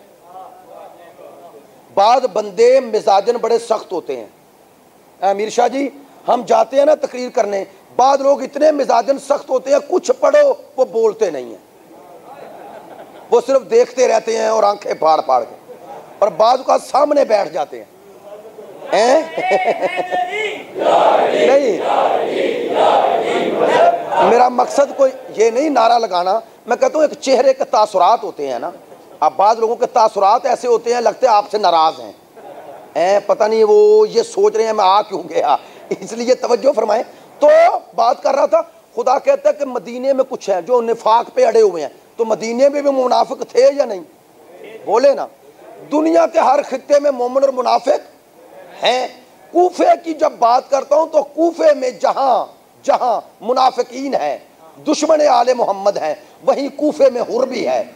बाद बंदे मिजाजन बड़े सख्त होते हैं। अमीर शाह जी, हम जाते हैं ना तकरीर करने, बाद लोग इतने मिजाजन सख्त होते हैं, कुछ पढ़ो वो बोलते नहीं है, वो सिर्फ देखते रहते हैं और आंखें फाड़ फाड़ के, और बाद का सामने बैठ जाते हैं। नहीं, मेरा मकसद कोई ये नहीं नारा लगाना, मैं कहता हूँ एक चेहरे के तासुरात होते हैं ना। अब बाद लोगों के तासुरात ऐसे होते हैं लगते हैं आपसे नाराज हैं, पता नहीं वो ये सोच रहे हैं मैं आ क्यों गया, इसलिए तवज्जो फरमाएं। तो बात कर रहा था, खुदा कहता है कि मदीने में कुछ है जो निफाक पे अड़े हुए हैं, तो मदीने में भी मुनाफिक थे या नहीं? बोले ना। दुनिया के हर खित्ते में मोमिन और मुनाफिक हैं। कूफे की जब बात करता हूं तो कूफे में जहां जहां मुनाफिकीन है, दुश्मन आले मोहम्मद है, वहीं कूफे में हुर भी है,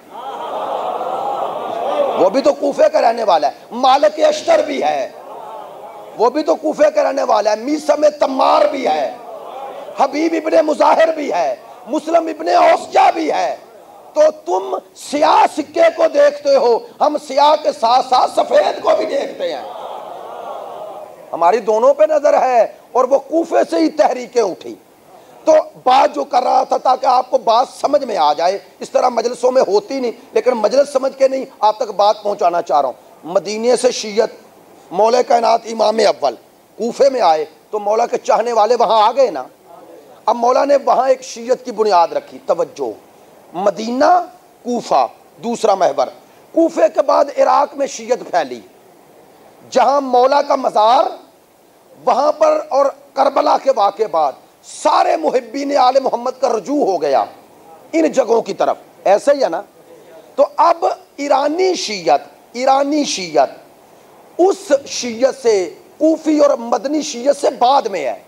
वो भी तो कूफे का रहने वाला है। मालिक अश्तर भी है, वो भी तो कूफे का रहने वाला है। मीसम तम्मार भी है, हबीब इब्ने मुजाहिर भी है, मुस्लिम इब्ने औसजा भी है। तो तुम सियाह सिक्के को देखते हो, हम सियाह के साथ साथ सफेद को भी देखते हैं, हमारी दोनों पे नजर है। और वो कूफे से ही तहरीकें उठी। तो बात जो कर रहा था ताकि आपको बात समझ में आ जाए, इस तरह मजलिसों में होती नहीं, लेकिन मजलिस समझ के नहीं आप तक बात पहुंचाना चाह रहा हूं। मदीने से शियत मौला कायनात इमाम अव्वल कूफे में आए तो मौला के चाहने वाले वहां आ गए ना। अब मौला ने वहां एक शियत की बुनियाद रखी। तवज्जो, मदीना, कूफा दूसरा महवर। कूफे के बाद इराक में शियत फैली, जहां मौला का मज़ार, वहां पर और करबला के वाक़े बाद सारे मुहिब्बीन आले मोहम्मद का रजू हो गया इन जगहों की तरफ, ऐसे ही है ना। तो अब ईरानी शियत उस शियत से, कूफी और मदनी शियत से बाद में है।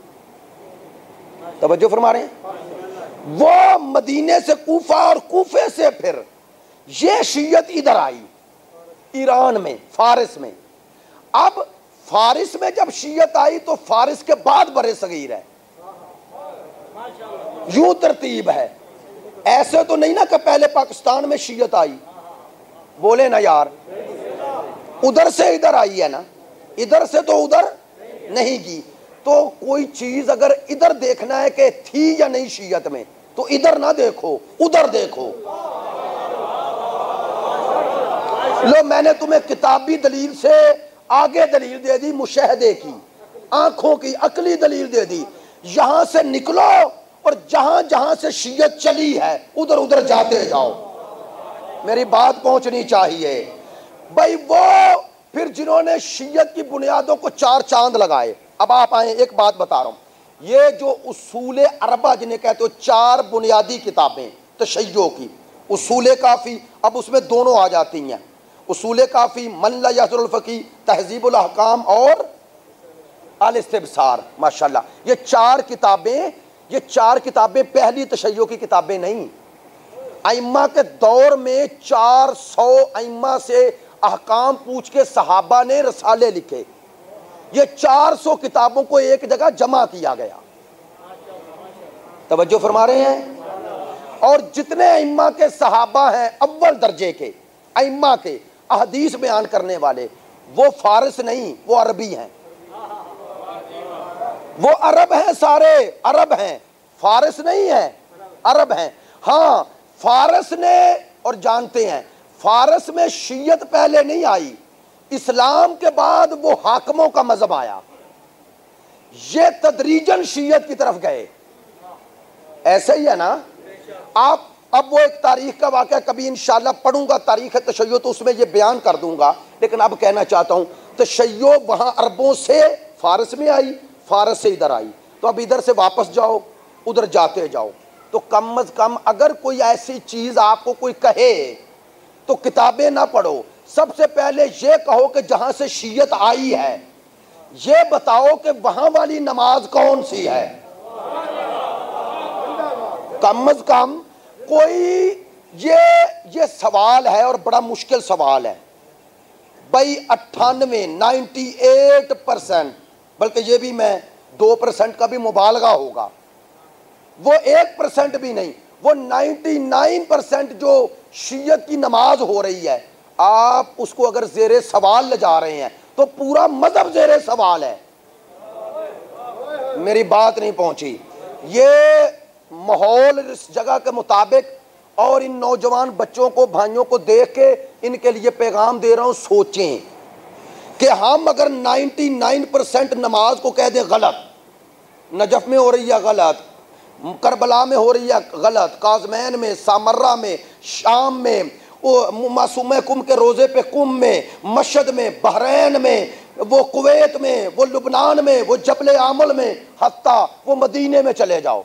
तवज्जो फरमा रहे हैं। वो मदीने से कूफा और कूफे से फिर ये शियत इधर आई ईरान में, फारिस में। अब फारिस में जब शियत आई तो फारिस के बाद बरे सगीर है, यूं तरतीब है। ऐसे तो नहीं ना कि पहले पाकिस्तान में शियत आई, बोले ना यार, उधर से इधर आई है ना, इधर से तो उधर नहीं की। तो कोई चीज अगर इधर देखना है कि थी या नहीं शियत में, तो इधर ना देखो, उधर देखो। लो, मैंने तुम्हें किताबी दलील से आगे दलील दे दी, मुशाहदे की, आंखों की, अकली दलील दे दी। यहां से निकलो और जहां जहां से शियत चली है उधर उधर जाते जाओ। मेरी बात पहुंचनी चाहिए भाई। वो फिर जिन्होंने शियत की बुनियादों को चार चांद लगाए। अब आप आए, एक बात बता रहा हूं, ये जो उसूल अरबा जिन्हें कहते हो, चार बुनियादी किताबें तशय्यो की, उसूल काफ़ी, अब उसमें दोनों आ जाती हैं, उसूल काफ़ी, मन ला यहज़ुरुल फ़क़ीह, तहज़ीबुल अहकाम और अल इस्तिबसार। माशाल्लाह, ये चार किताबें पहली तशय्यो की किताबें नहीं। अइम्मा के दौर में 400 अइम्मा से अहकाम पूछ के सहाबा ने रसाले लिखे। ये 400 किताबों को एक जगह जमा किया गया। तवज्जो फरमा रहे हैं। और जितने अइम्मा के सहाबा हैं अव्वल दर्जे के अइम्मा के अहदीस बयान करने वाले, वो फारस नहीं, वो अरबी हैं। वो अरब हैं, सारे अरब हैं, फारस नहीं है, अरब हैं। हाँ, फारस ने, और जानते हैं फारस में शियत पहले नहीं आई, इस्लाम के बाद वो हाकमों का मजहब आया, ये तदरीजन शियत की तरफ गए। ऐसे ही है ना। आप अब वो एक तारीख का वाक़या कभी इंशाअल्लाह पढ़ूंगा, तारीख तशय्यो, तो उसमें ये बयान कर दूंगा, लेकिन अब कहना चाहता हूं तशय्यो वहां अरबों से फारस में आई, फारस से इधर आई, तो अब इधर से वापस जाओ, उधर जाते जाओ। तो कम अज कम अगर कोई ऐसी चीज आपको कोई कहे तो किताबें ना पढ़ो, सबसे पहले ये कहो कि जहां से शियत आई है ये बताओ कि वहां वाली नमाज कौन सी है। कम अज कम कोई ये सवाल है, और बड़ा मुश्किल सवाल है भाई। 98% बल्कि ये भी मैं 2% का भी मुबालगा होगा, वो 1% भी नहीं, वो 99% जो शियत की नमाज हो रही है, आप उसको अगर जेरे सवाल ले जा रहे हैं तो पूरा मजहब जेरे सवाल है। मेरी बात नहीं पहुंची। ये माहौल इस जगह के मुताबिक और इन नौजवान बच्चों को, भाइयों को देख के इनके लिए पैगाम दे रहा हूं, सोचें कि हम अगर 99% नमाज को कह दें गलत, नजफ में हो रही है गलत, करबला में हो रही है गलत, काज़मैन में, सामर्रा में, शाम में, वो मासूम कुम के रोज़े पे कुम में, मशहद में, बहरैन में, वो कुवैत में, वो लुबनान में, वो जबल आमल में, हत्ता वो मदीने में चले जाओ।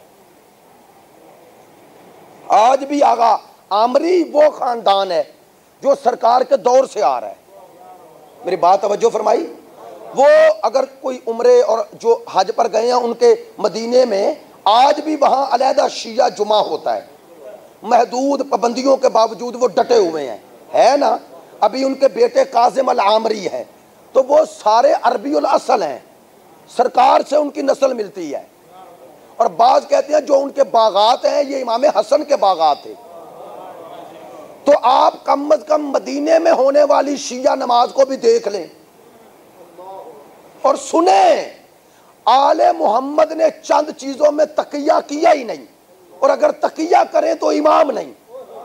आज भी आगा आमरी वो खानदान है जो सरकार के दौर से आ रहा है। मेरी बात तवज्जो फरमाई। वो अगर कोई उम्रे और जो हज पर गए हैं उनके मदीने में आज भी वहां अलहदा शिया जुमा होता है, महदूद पाबंदियों के बावजूद वो डटे हुए हैं, है ना। अभी उनके बेटे काजिम अल आमरी हैं, तो वो सारे अरबी उल असल हैं, सरकार से उनकी नस्ल मिलती है। और बाज कहते हैं जो उनके बागात हैं ये इमाम हसन के बागात थे। तो आप कम अज कम मदीने में होने वाली शिया नमाज को भी देख लें और सुने। आले मोहम्मद ने चंद चीजों में तकिया किया ही नहीं, और अगर तकिया करें तो इमाम नहीं।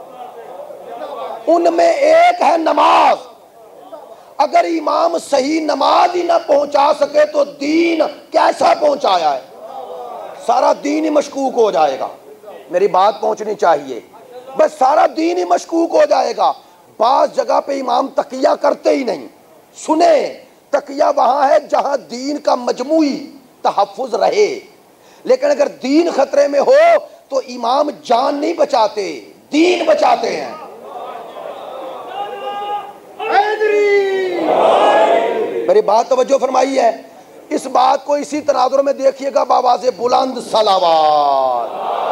उनमें एक है नमाज। अगर इमाम सही नमाज ही ना पहुंचा सके तो दीन कैसा पहुंचाया है, सारा दीन ही मशकूक हो जाएगा। मेरी बात पहुंचनी चाहिए। बस सारा दीन ही मशकूक हो जाएगा। बास जगह पे इमाम तकिया करते ही नहीं। सुने, तकिया वहां है जहां दीन का मजमूई तहफ्फुज रहे, लेकिन अगर दीन खतरे में हो तो इमाम जान नहीं बचाते, दीन बचाते हैं। मेरी बात तवज्जो फरमाई है। इस बात को इसी तनाजुर में देखिएगा, बावाज़े बुलंद सलावात।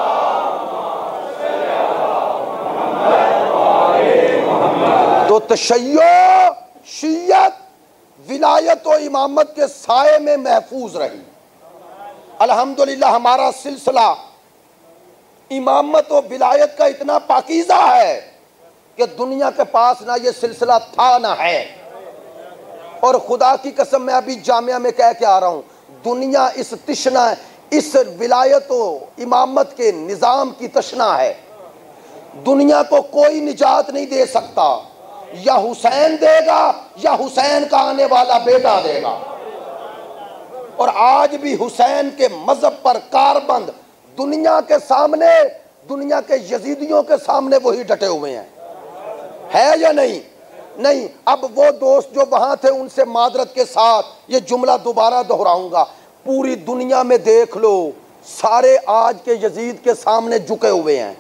तो तशय्यो, शियत, विलायत और इमामत के साए में महफूज रही। अल्हम्दुलिल्लाह हमारा सिलसिला इमामत और विलायत का इतना पाकीज़ा है कि दुनिया के पास ना ये सिलसिला था ना है। और खुदा की कसम मैं अभी जामिया में कह के आ रहा हूं, दुनिया इस तशना, इस विलायत और इमामत के निज़ाम की तशना है। दुनिया को कोई निजात नहीं दे सकता, या हुसैन देगा या हुसैन का आने वाला बेटा देगा। और आज भी हुसैन के मजहब पर कारबंद दुनिया के सामने, दुनिया के यजीदियों के सामने वही डटे हुए हैं। है या नहीं? नहीं। अब वो दोस्त जो वहां थे उनसे मादरत के साथ ये जुमला दोबारा दोहराऊंगा, पूरी दुनिया में देख लो, सारे आज के यजीद के सामने झुके हुए हैं,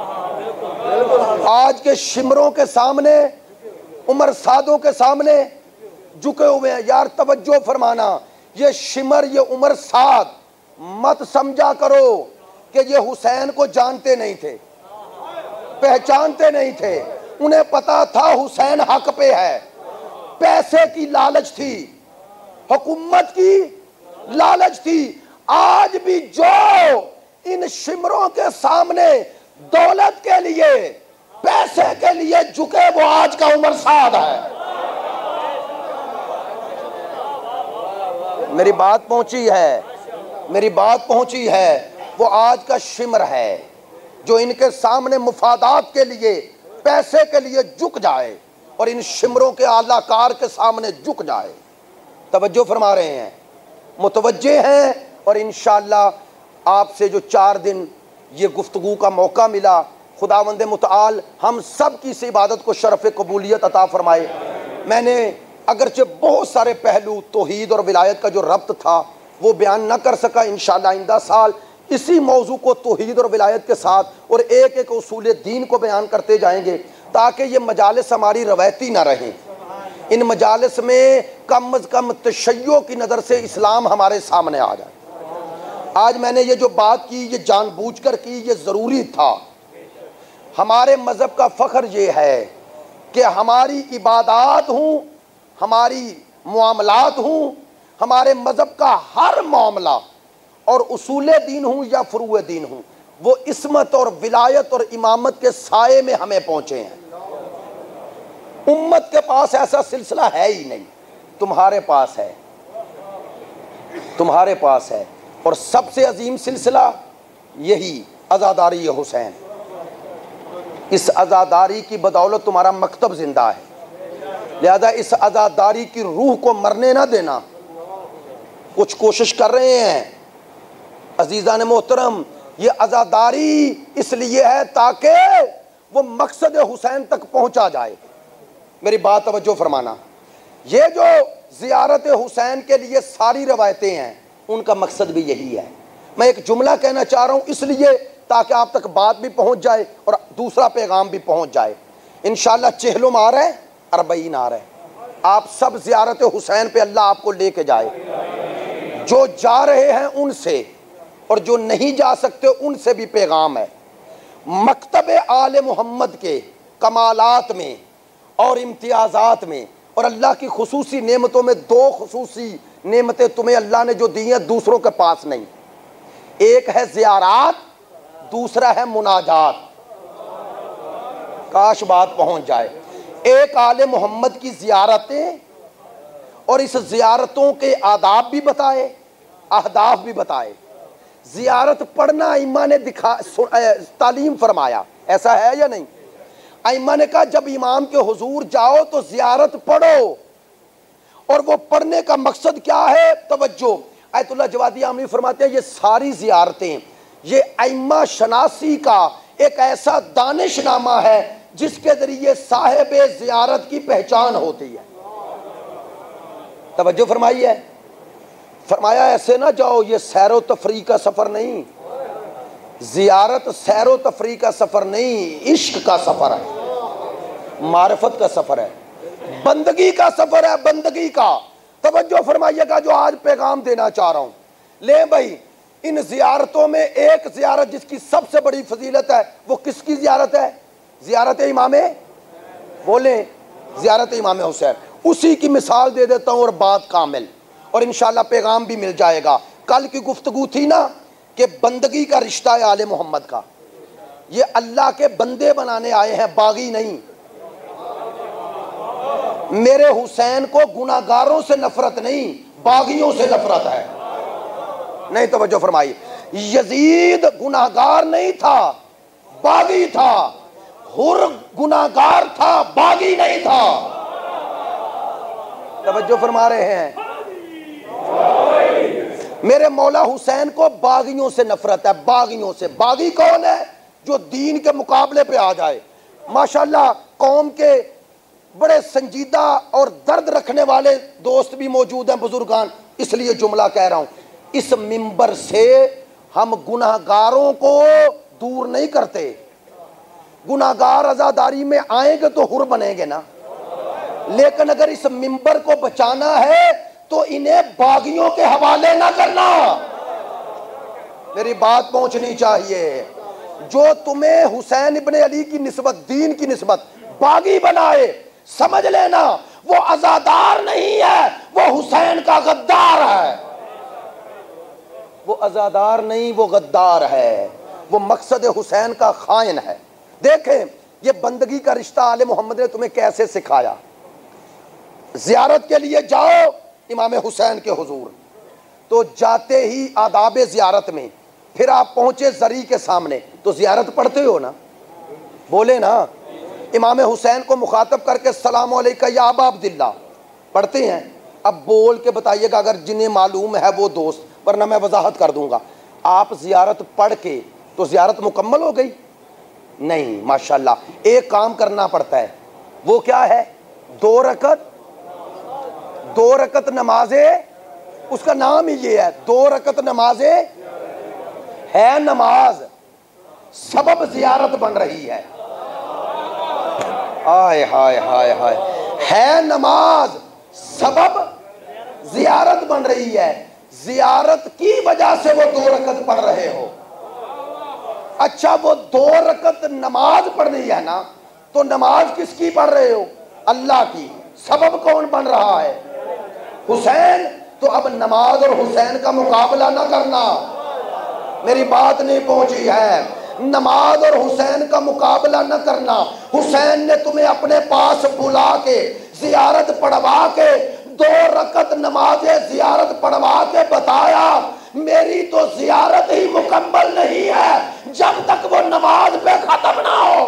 आज के शिमरों के सामने, उमर सादों के सामने झुके हुए हैं। यार तवज्जो फरमाना, ये शिमर ये उमर साद मत समझा करो कि ये हुसैन को जानते नहीं थे, पहचानते नहीं थे, उन्हें पता था हुसैन हक पे है। पैसे की लालच थी, हुकूमत की लालच थी। आज भी जो इन शिमरों के सामने दौलत के लिए, पैसे के लिए झुके, वो आज का उमर साद है। मेरी बात पहुंची है, मेरी बात पहुंची है। वो आज का शिमर है जो इनके सामने मुफादात के लिए, पैसे के लिए झुक जाए और इन शिमरों के आलाकार के सामने झुक जाए। तवज्जो फरमा रहे हैं, मुतवज्जे हैं। और इंशाअल्लाह आपसे जो 4 दिन ये गुफ्तगू का मौका मिला, खुदावंद मुतआल हम सब की इस इबादत को शरफ कबूलियत अता फरमाए। मैंने अगरचे बहुत सारे पहलू तौहीद और विलायत का जो रब्त था वो बयान न कर सका। इंशाअल्लाह आइंदा साल इसी मौजू को तौहीद और विलायत के साथ और एक एक उसूल दीन को बयान करते जाएंगे, ताकि ये मजालिस हमारी रवायती ना रहें। इन मजालिस में कम अज़ कम तशय्यो की नज़र से इस्लाम हमारे सामने आ जाए। आज मैंने ये जो बात की ये जानबूझकर की, ये ज़रूरी था। हमारे मज़हब का फ़ख्र ये है कि हमारी इबादात हूँ, हमारी मुआमलात हूँ, हमारे मज़हब का हर मामला और उसूल दीन हूँ या फ़ुरूए दीन हूँ, वो इस्मत और विलायत और इमामत के साये में हमें पहुँचे हैं। उम्मत के पास ऐसा सिलसिला है ही नहीं, तुम्हारे पास है, तुम्हारे पास है। और सबसे अजीम सिलसिला यही अज़ादारी हुसैन। इस अज़ादारी की बदौलत तुम्हारा मकतब जिंदा है, लिहाजा इस अज़ादारी की रूह को मरने ना देना। कुछ कोशिश कर रहे हैं अजीज़ान मोहतरम, ये अज़ादारी इसलिए है ताकि वो मकसद हुसैन तक पहुंचा जाए। मेरी बात तवज्जो फरमाना, ये जो ज़ियारत हुसैन के लिए सारी रवायतें हैं उनका मकसद भी यही है। मैं एक जुमला कहना चाह रहा हूँ इसलिए ताकि आप तक बात भी पहुँच जाए और दूसरा पैगाम भी पहुँच जाए। इंशाअल्लाह चेहलुम आ रहा है, अरबईन आ रहा है, आप सब ज़ियारत हुसैन पे अल्लाह आपको लेके जाए। जो जा रहे हैं उनसे और जो नहीं जा सकते उनसे भी पैगाम है। मकतब आले मोहम्मद के कमालात में और इम्तियाज़ात में और अल्लाह की खुसूसी नेमतों में 2 खुसूसी नेमतें तुम्हें अल्लाह ने जो दी हैं दूसरों के पास नहीं। एक है ज़ियारात, दूसरा है मुनाजात। काश बात पहुंच जाए। एक आले मोहम्मद की ज़ियारतें और इस ज़ियारतों के आदाब भी बताए, अहदाफ भी बताए। ज़ियारत पढ़ना इमाम ने तालीम फरमाया, ऐसा है या नहीं? इमाम ने कहा जब इमाम के हुजूर जाओ तो ज़ियारत पढ़ो। और वो पढ़ने का मकसद क्या है? तवज्जो, आयतुल्लाह जवादी आमनी फरमाते हैं ये सारी ज़ियारतें ये इमाम शनासी का एक ऐसा दानिशनामा है जिसके जरिए साहिब ज़ियारत की पहचान होती है। तवज्जो फरमाई है, फरमाया ऐसे ना जाओ, ये सैरो तफरी का सफ़र नहीं, ज़ियारत सैरो तफरी का सफ़र नहीं, इश्क का सफ़र है, मारिफत का सफ़र है, बंदगी का सफ़र है, बंदगी का। तवज्जो फरमाइएगा जो आज पैगाम देना चाह रहा हूँ। ले भाई, इन ज़ियारतों में एक ज़ियारत जिसकी सबसे बड़ी फजीलत है वो किसकी ज़ियारत है? ज़ियारत इमाम, बोले ज़ियारत इमाम हुसैन। उसी की मिसाल दे देता हूँ और बात कामिल, और इंशाअल्लाह पैगाम भी मिल जाएगा। कल की गुफ्तगू थी ना कि बंदगी का रिश्ता है आले मोहम्मद का, ये अल्लाह के बंदे बनाने आए हैं, बागी नहीं। मेरे हुसैन को गुनाहगारों से नफरत नहीं, बागियों से नफरत है। नहीं तवज्जो फरमाई, यजीद गुनाहगार नहीं था, बागी था। हुर गुनाहगार था, बागी नहीं था। तवज्जो फरमा रहे हैं? मेरे मौला हुसैन को बागियों से नफरत है, बागियों से। बागी कौन है? जो दीन के मुकाबले पे आ जाए। माशाल्लाह कौम के बड़े संजीदा और दर्द रखने वाले दोस्त भी मौजूद हैं, बुजुर्गान, इसलिए जुमला कह रहा हूं। इस मिंबर से हम गुनाहगारों को दूर नहीं करते। गुनाहगार आजादारी में आएंगे तो हुर बनेंगे ना, लेकिन अगर इस मिंबर को बचाना है तो इन्हें बागियों के हवाले ना करना। मेरी बात पहुंचनी चाहिए। जो तुम्हें हुसैन इब्ने अली की निस्बत, दीन की निस्बत बागी बनाए, समझ लेना वो आजादार नहीं है, वो हुसैन का गद्दार है। वो आजादार नहीं, वो गद्दार है, वो मकसद हुसैन का खाइन है। देखें ये बंदगी का रिश्ता आले मोहम्मद ने तुम्हें कैसे सिखाया। जियारत के लिए जाओ इमाम हुसैन के हुजूर, तो जाते ही आदाब जियारत में फिर आप पहुंचे जरी के सामने तो जियारत पढ़ते हो ना, बोले ना। इमाम हुसैन को मुखातब करके सलाम अलैका या अबा अब्दुल्ला पढ़ते हैं। अब बोल के बताइएगा अगर जिन्हें मालूम है वो दोस्त, वरना मैं वजाहत कर दूंगा। आप जियारत पढ़ के तो जियारत मुकम्मल हो गई? नहीं, माशाल्लाह एक काम करना पड़ता है। वो क्या है? दो रकत नमाजे, उसका नाम ही ये है, 2 रकत नमाजे है। नमाज सबब जियारत बन रही है। हाय हाय हाय हाय, है नमाज सबब जियारत बन रही है। जियारत की वजह से वो 2 रकत पढ़ रहे हो। अच्छा वो 2 रकत नमाज पढ़नी है ना, तो नमाज किसकी पढ़ रहे हो? अल्लाह की। सबब कौन बन रहा है? हुसैन। तो अब नमाज और हुसैन का मुकाबला ना करना। मेरी बात नहीं पहुंची है। नमाज और हुसैन का मुकाबला न करना। हुसैन ने तुम्हें अपने पास बुला के जियारत पढ़वा के 2 रकत नमाज़े जियारत पढ़वा के बताया मेरी तो जियारत ही मुकम्मल नहीं है जब तक वो नमाज पे खत्म ना हो।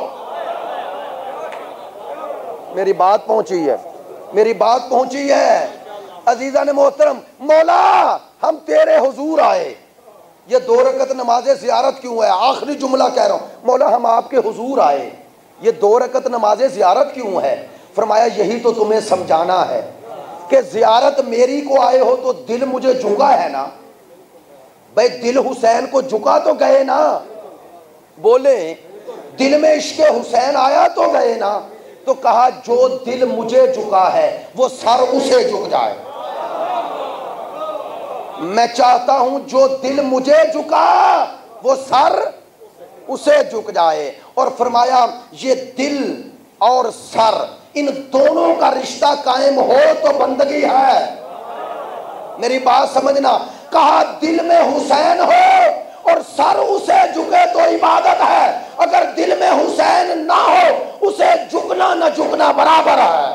मेरी बात पहुंची है, मेरी बात पहुंची है। अजीजा ने मोहतरम, मौला हम तेरे हुजूर आए, ये 2 रकत नमाज़े ज़ियारत क्यों है? आखिरी जुमला कह रहा हूँ, मौला हम आपके हुजूर आए, ये 2 रकत नमाज़े ज़ियारत क्यों है? फरमाया यही तो तुम्हें समझाना है कि ज़ियारत मेरी को आए हो तो दिल मुझे झुका है ना। भाई दिल हुसैन को झुका तो गए ना, बोले दिल में इश्क़ हुसैन आया तो गए ना। तो कहा जो दिल मुझे झुका है वो सर उसे झुक जाए। मैं चाहता हूं जो दिल मुझे झुका वो सर उसे झुक जाए। और फरमाया ये दिल और सर इन दोनों का रिश्ता कायम हो तो बंदगी है। मेरी बात समझना। कहा दिल में हुसैन हो और सर उसे झुके तो इबादत है, अगर दिल में हुसैन ना हो उसे झुकना न झुकना बराबर है।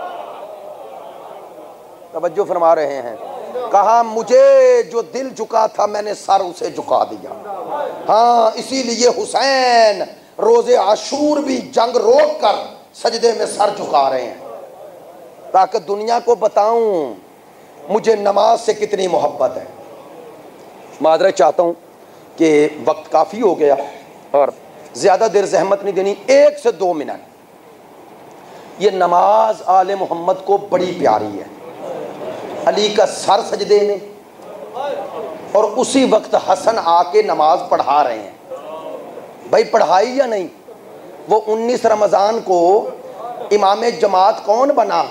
तवज्जो फरमा रहे हैं। कहा मुझे जो दिल झुका था मैंने सर उसे झुका दिया। हाँ इसीलिए हुसैन रोजे आशूर भी जंग रोक कर सजदे में सर झुका रहे हैं ताकि दुनिया को बताऊं मुझे नमाज से कितनी मोहब्बत है। मादरत चाहता हूं कि वक्त काफ़ी हो गया और ज़्यादा देर जहमत नहीं देनी, 1 से 2 मिनट। ये नमाज आले मोहम्मद को बड़ी प्यारी है। अली का सर सजदे में और उसी वक्त हसन आके नमाज पढ़ा रहे हैं। भाई पढ़ाई या नहीं? वो 19 रमज़ान को इमाम जमात कौन बना?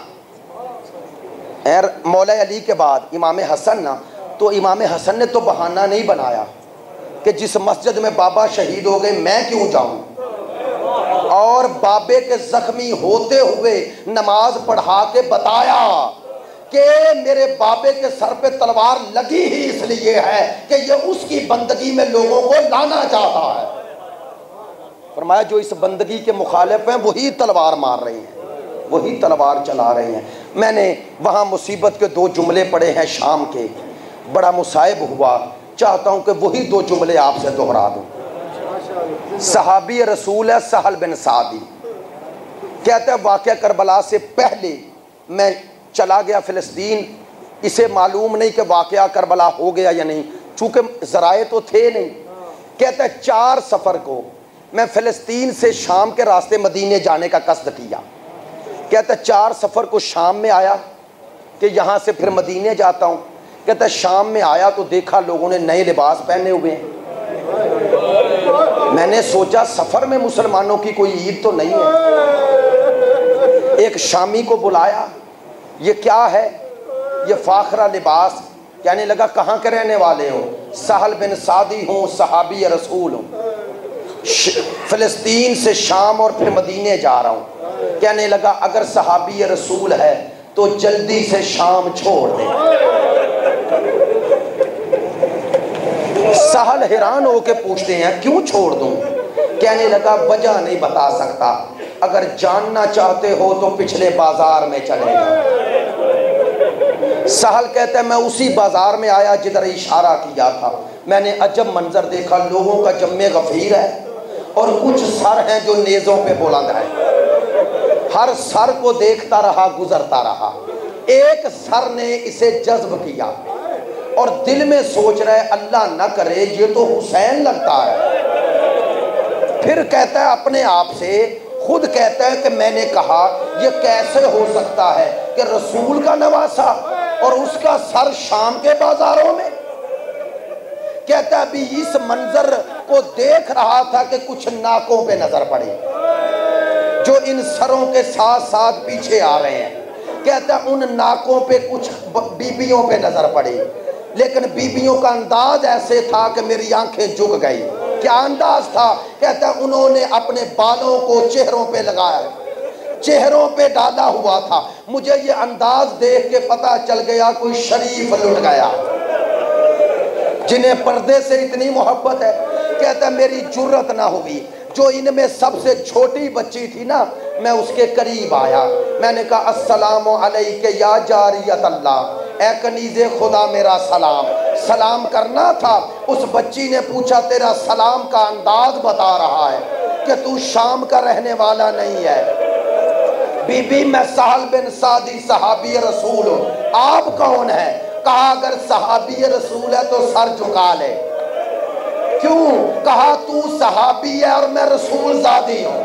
मौला अली के बाद इमाम हसन ना। तो इमाम हसन ने तो बहाना नहीं बनाया कि जिस मस्जिद में बाबा शहीद हो गए मैं क्यों जाऊं, और बाबे के जख्मी होते हुए नमाज पढ़ा के बताया कि मेरे बाबे के सर पे तलवार लगी ही इसलिए है कि ये उसकी बंदगी में लोगों को लाना चाहता है। फरमाया जो इस बंदगी के मुखालिफ हैं वही तलवार मार रहे हैं, वही तलवार चला रहे हैं। मैंने वहाँ मुसीबत के 2 जुमले पढ़े हैं शाम के, बड़ा मुसाइब हुआ। चाहता हूँ कि वही 2 जुमले आपसे दोहरा दूँ। सहाबी रसूल है सहल बिन सादी, कहते हैं वाक़या करबला से पहले मैं चला गया फ़िलिस्तीन। इसे मालूम नहीं कि वाक़या करबला हो गया या नहीं, चूँकि ज़राए तो थे नहीं। कहते हैं 4 सफ़र को मैं फ़लस्तीन से शाम के रास्ते मदीने जाने का कसद किया। कहता 4 सफ़र को शाम में आया कि यहाँ से फिर मदीने जाता हूँ। कहता शाम में आया तो देखा लोगों ने नए लिबास पहने हुए हैं। मैंने सोचा सफ़र में मुसलमानों की कोई ईद तो नहीं है। एक शामी को बुलाया, ये क्या है? ये फाखरा लिबास। कहने लगा कहाँ के रहने वाले हो? सहल बिन सादी हूँ, सहाबी रसूल हूँ, फ़लस्तीन से शाम और फिर मदीने जा रहा हूँ। कहने लगा अगर सहाबी रसूल है तो जल्दी से शाम छोड़ दे। सहल हैरान होके पूछते हैं क्यों छोड़ दूं? कहने लगा वजह नहीं बता सकता, अगर जानना चाहते हो तो पिछले बाजार में चले जाओ। सहल कहता है मैं उसी बाजार में आया जिधर इशारा किया था। मैंने अजब मंजर देखा, लोगों का जम्मे गफीर है और कुछ सर हैं जो नेज़ों पे बुलंद हैं। हर सर को देखता रहा, गुजरता रहा। एक सर ने इसे जज्ब किया और दिल में सोच रहा है अल्लाह ना करे ये तो हुसैन लगता है। फिर कहता है अपने आप से, खुद कहता है कि मैंने कहा ये कैसे हो सकता है कि रसूल का नवासा और उसका सर शाम के बाजारों में। कहता अभी इस मंजर को देख रहा था कि कुछ नाकों पे नजर पड़ी जो इन सरों के साथ साथ पीछे आ रहे हैं। कहता उन नाकों पे कुछ बीबियों पे नजर पड़ी, लेकिन बीबियों का अंदाज ऐसे था कि मेरी आंखें झुक गई। क्या अंदाज था? कहता उन्होंने अपने बालों को चेहरों पे लगाया, चेहरों पे डाला हुआ था। मुझे ये अंदाज देख के पता चल गया कोई शरीफ लुट गया जिन्हें पर्दे से इतनी मोहब्बत है। कहता मेरी जुर्रत ना हुई, जो इनमें सबसे छोटी बच्ची थी ना, मैं उसके करीब आया। मैंने कहा अस्सलामु अलैके या जारियत अल्लाह, ए कनीज़े खुदा मेरा सलाम। सलाम करना था। उस बच्ची ने पूछा तेरा सलाम का अंदाज बता रहा है कि तू शाम का रहने वाला नहीं है। बीबी मैं सहल बिन सादी सहाबी रसूल हूँ। आप कौन है? कहा अगर सहाबी रसूल है तो सर झुका ले। क्यों? कहा तू सहाबी है और मैं रसूल ज़ादी हूँ,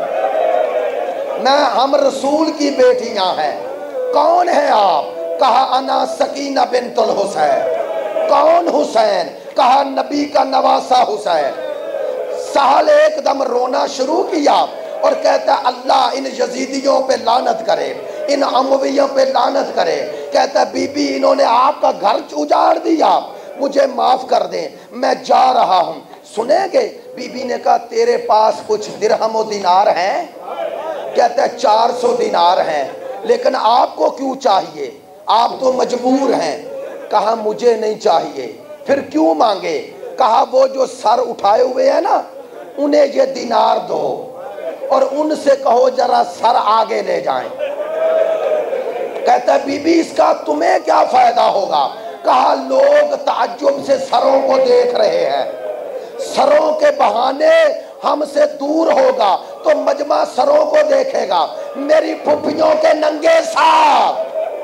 हम रसूल की बेटियां हैं। कौन है आप? कहा अना सकीना बिनतुल हुसैन। कौन हुसैन? कहा नबी का नवासा हुसैन। सहल एकदम रोना शुरू किया और कहता अल्लाह इन यजीदियों पे लानत करे, इन अमवियों पे लानत करे। कहता बीबी इन्होंने आपका घर उजाड़ दिया, मुझे माफ कर दें, मैं जा रहा हूँ। सुनेंगे? बीबी ने कहा तेरे पास कुछ दिरहम और दिनार हैं? कहता है 400 दिनार हैं, लेकिन आपको क्यों चाहिए? आप तो मजबूर हैं। कहा मुझे नहीं चाहिए। फिर क्यों मांगे? कहा वो जो सर उठाए हुए हैं ना, उन्हें ये दिनार दो और उनसे कहो जरा सर आगे ले जाएं। कहता बीबी इसका तुम्हें क्या फायदा होगा? कहा लोग ताज्जुब से सरों को देख रहे हैं, सरों के बहाने हमसे दूर होगा तो मजमा सरों को देखेगा। मेरी फुफियों के नंगे साथ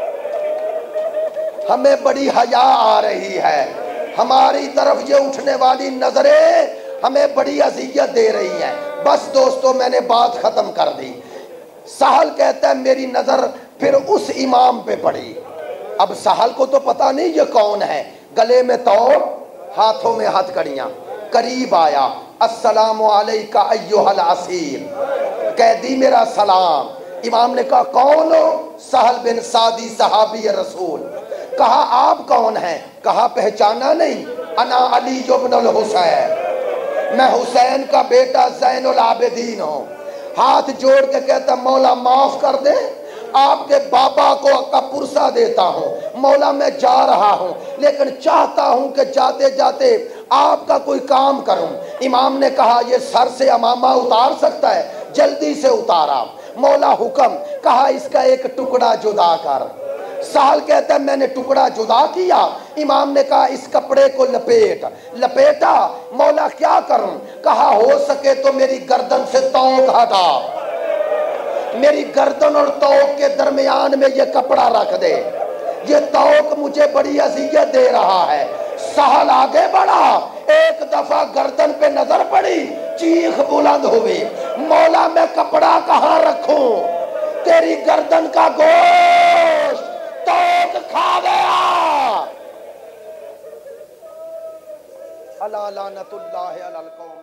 हमें बड़ी हया आ रही है, हमारी तरफ ये उठने वाली नजरें हमें बड़ी अजियत दे रही हैं। बस दोस्तों मैंने बात खत्म कर दी। सहल कहता है मेरी नजर फिर उस इमाम पे पड़ी। अब सहल को तो पता नहीं ये कौन है। गले में तौर, हाथों में हथकड़ियां। करीब आया, अस्सलामु अलैका अय्युहल असीर, कैदी मेरा सलाम। इमाम ने कहा कौन हो? सहल बिन सादी सहाबी रसूल। कहा आप कौन हैं? कहा पहचाना नहीं? अना अली इब्नुल हुसैन, मैं हुसैन का बेटा ज़ैनुल आबिदीन हूँ। हाथ जोड़ के कहता मौला माफ कर दे, आपके बाबा को का पुरसा देता हूँ। मौला मैं जा रहा हूँ, लेकिन चाहता हूँ कि जाते जाते आपका कोई काम करूँ। इमाम ने कहा ये सर से अमामा उतार सकता है? जल्दी से उतारा। मौला हुक्म। कहा इसका एक टुकड़ा जुदा कर। सहल कहता है मैंने टुकड़ा जुदा किया। इमाम ने कहा इस कपड़े को लपेट। लपेटा। मौला क्या करूं? कहा हो सके तो मेरी गर्दन से तौक हटा, मेरी गर्दन और तौक के दरमियान में ये कपड़ा रख दे, ये तौक मुझे बड़ी अजियत दे रहा है। सहल आगे बढ़ा, एक दफा गर्दन पे नजर पड़ी, चीख बुलंद हुई, मौला मैं कपड़ा कहाँ रखूं, तेरी गर्दन का गोश्त तोक खा गया। अला लानतुल्लाह अलल कौम।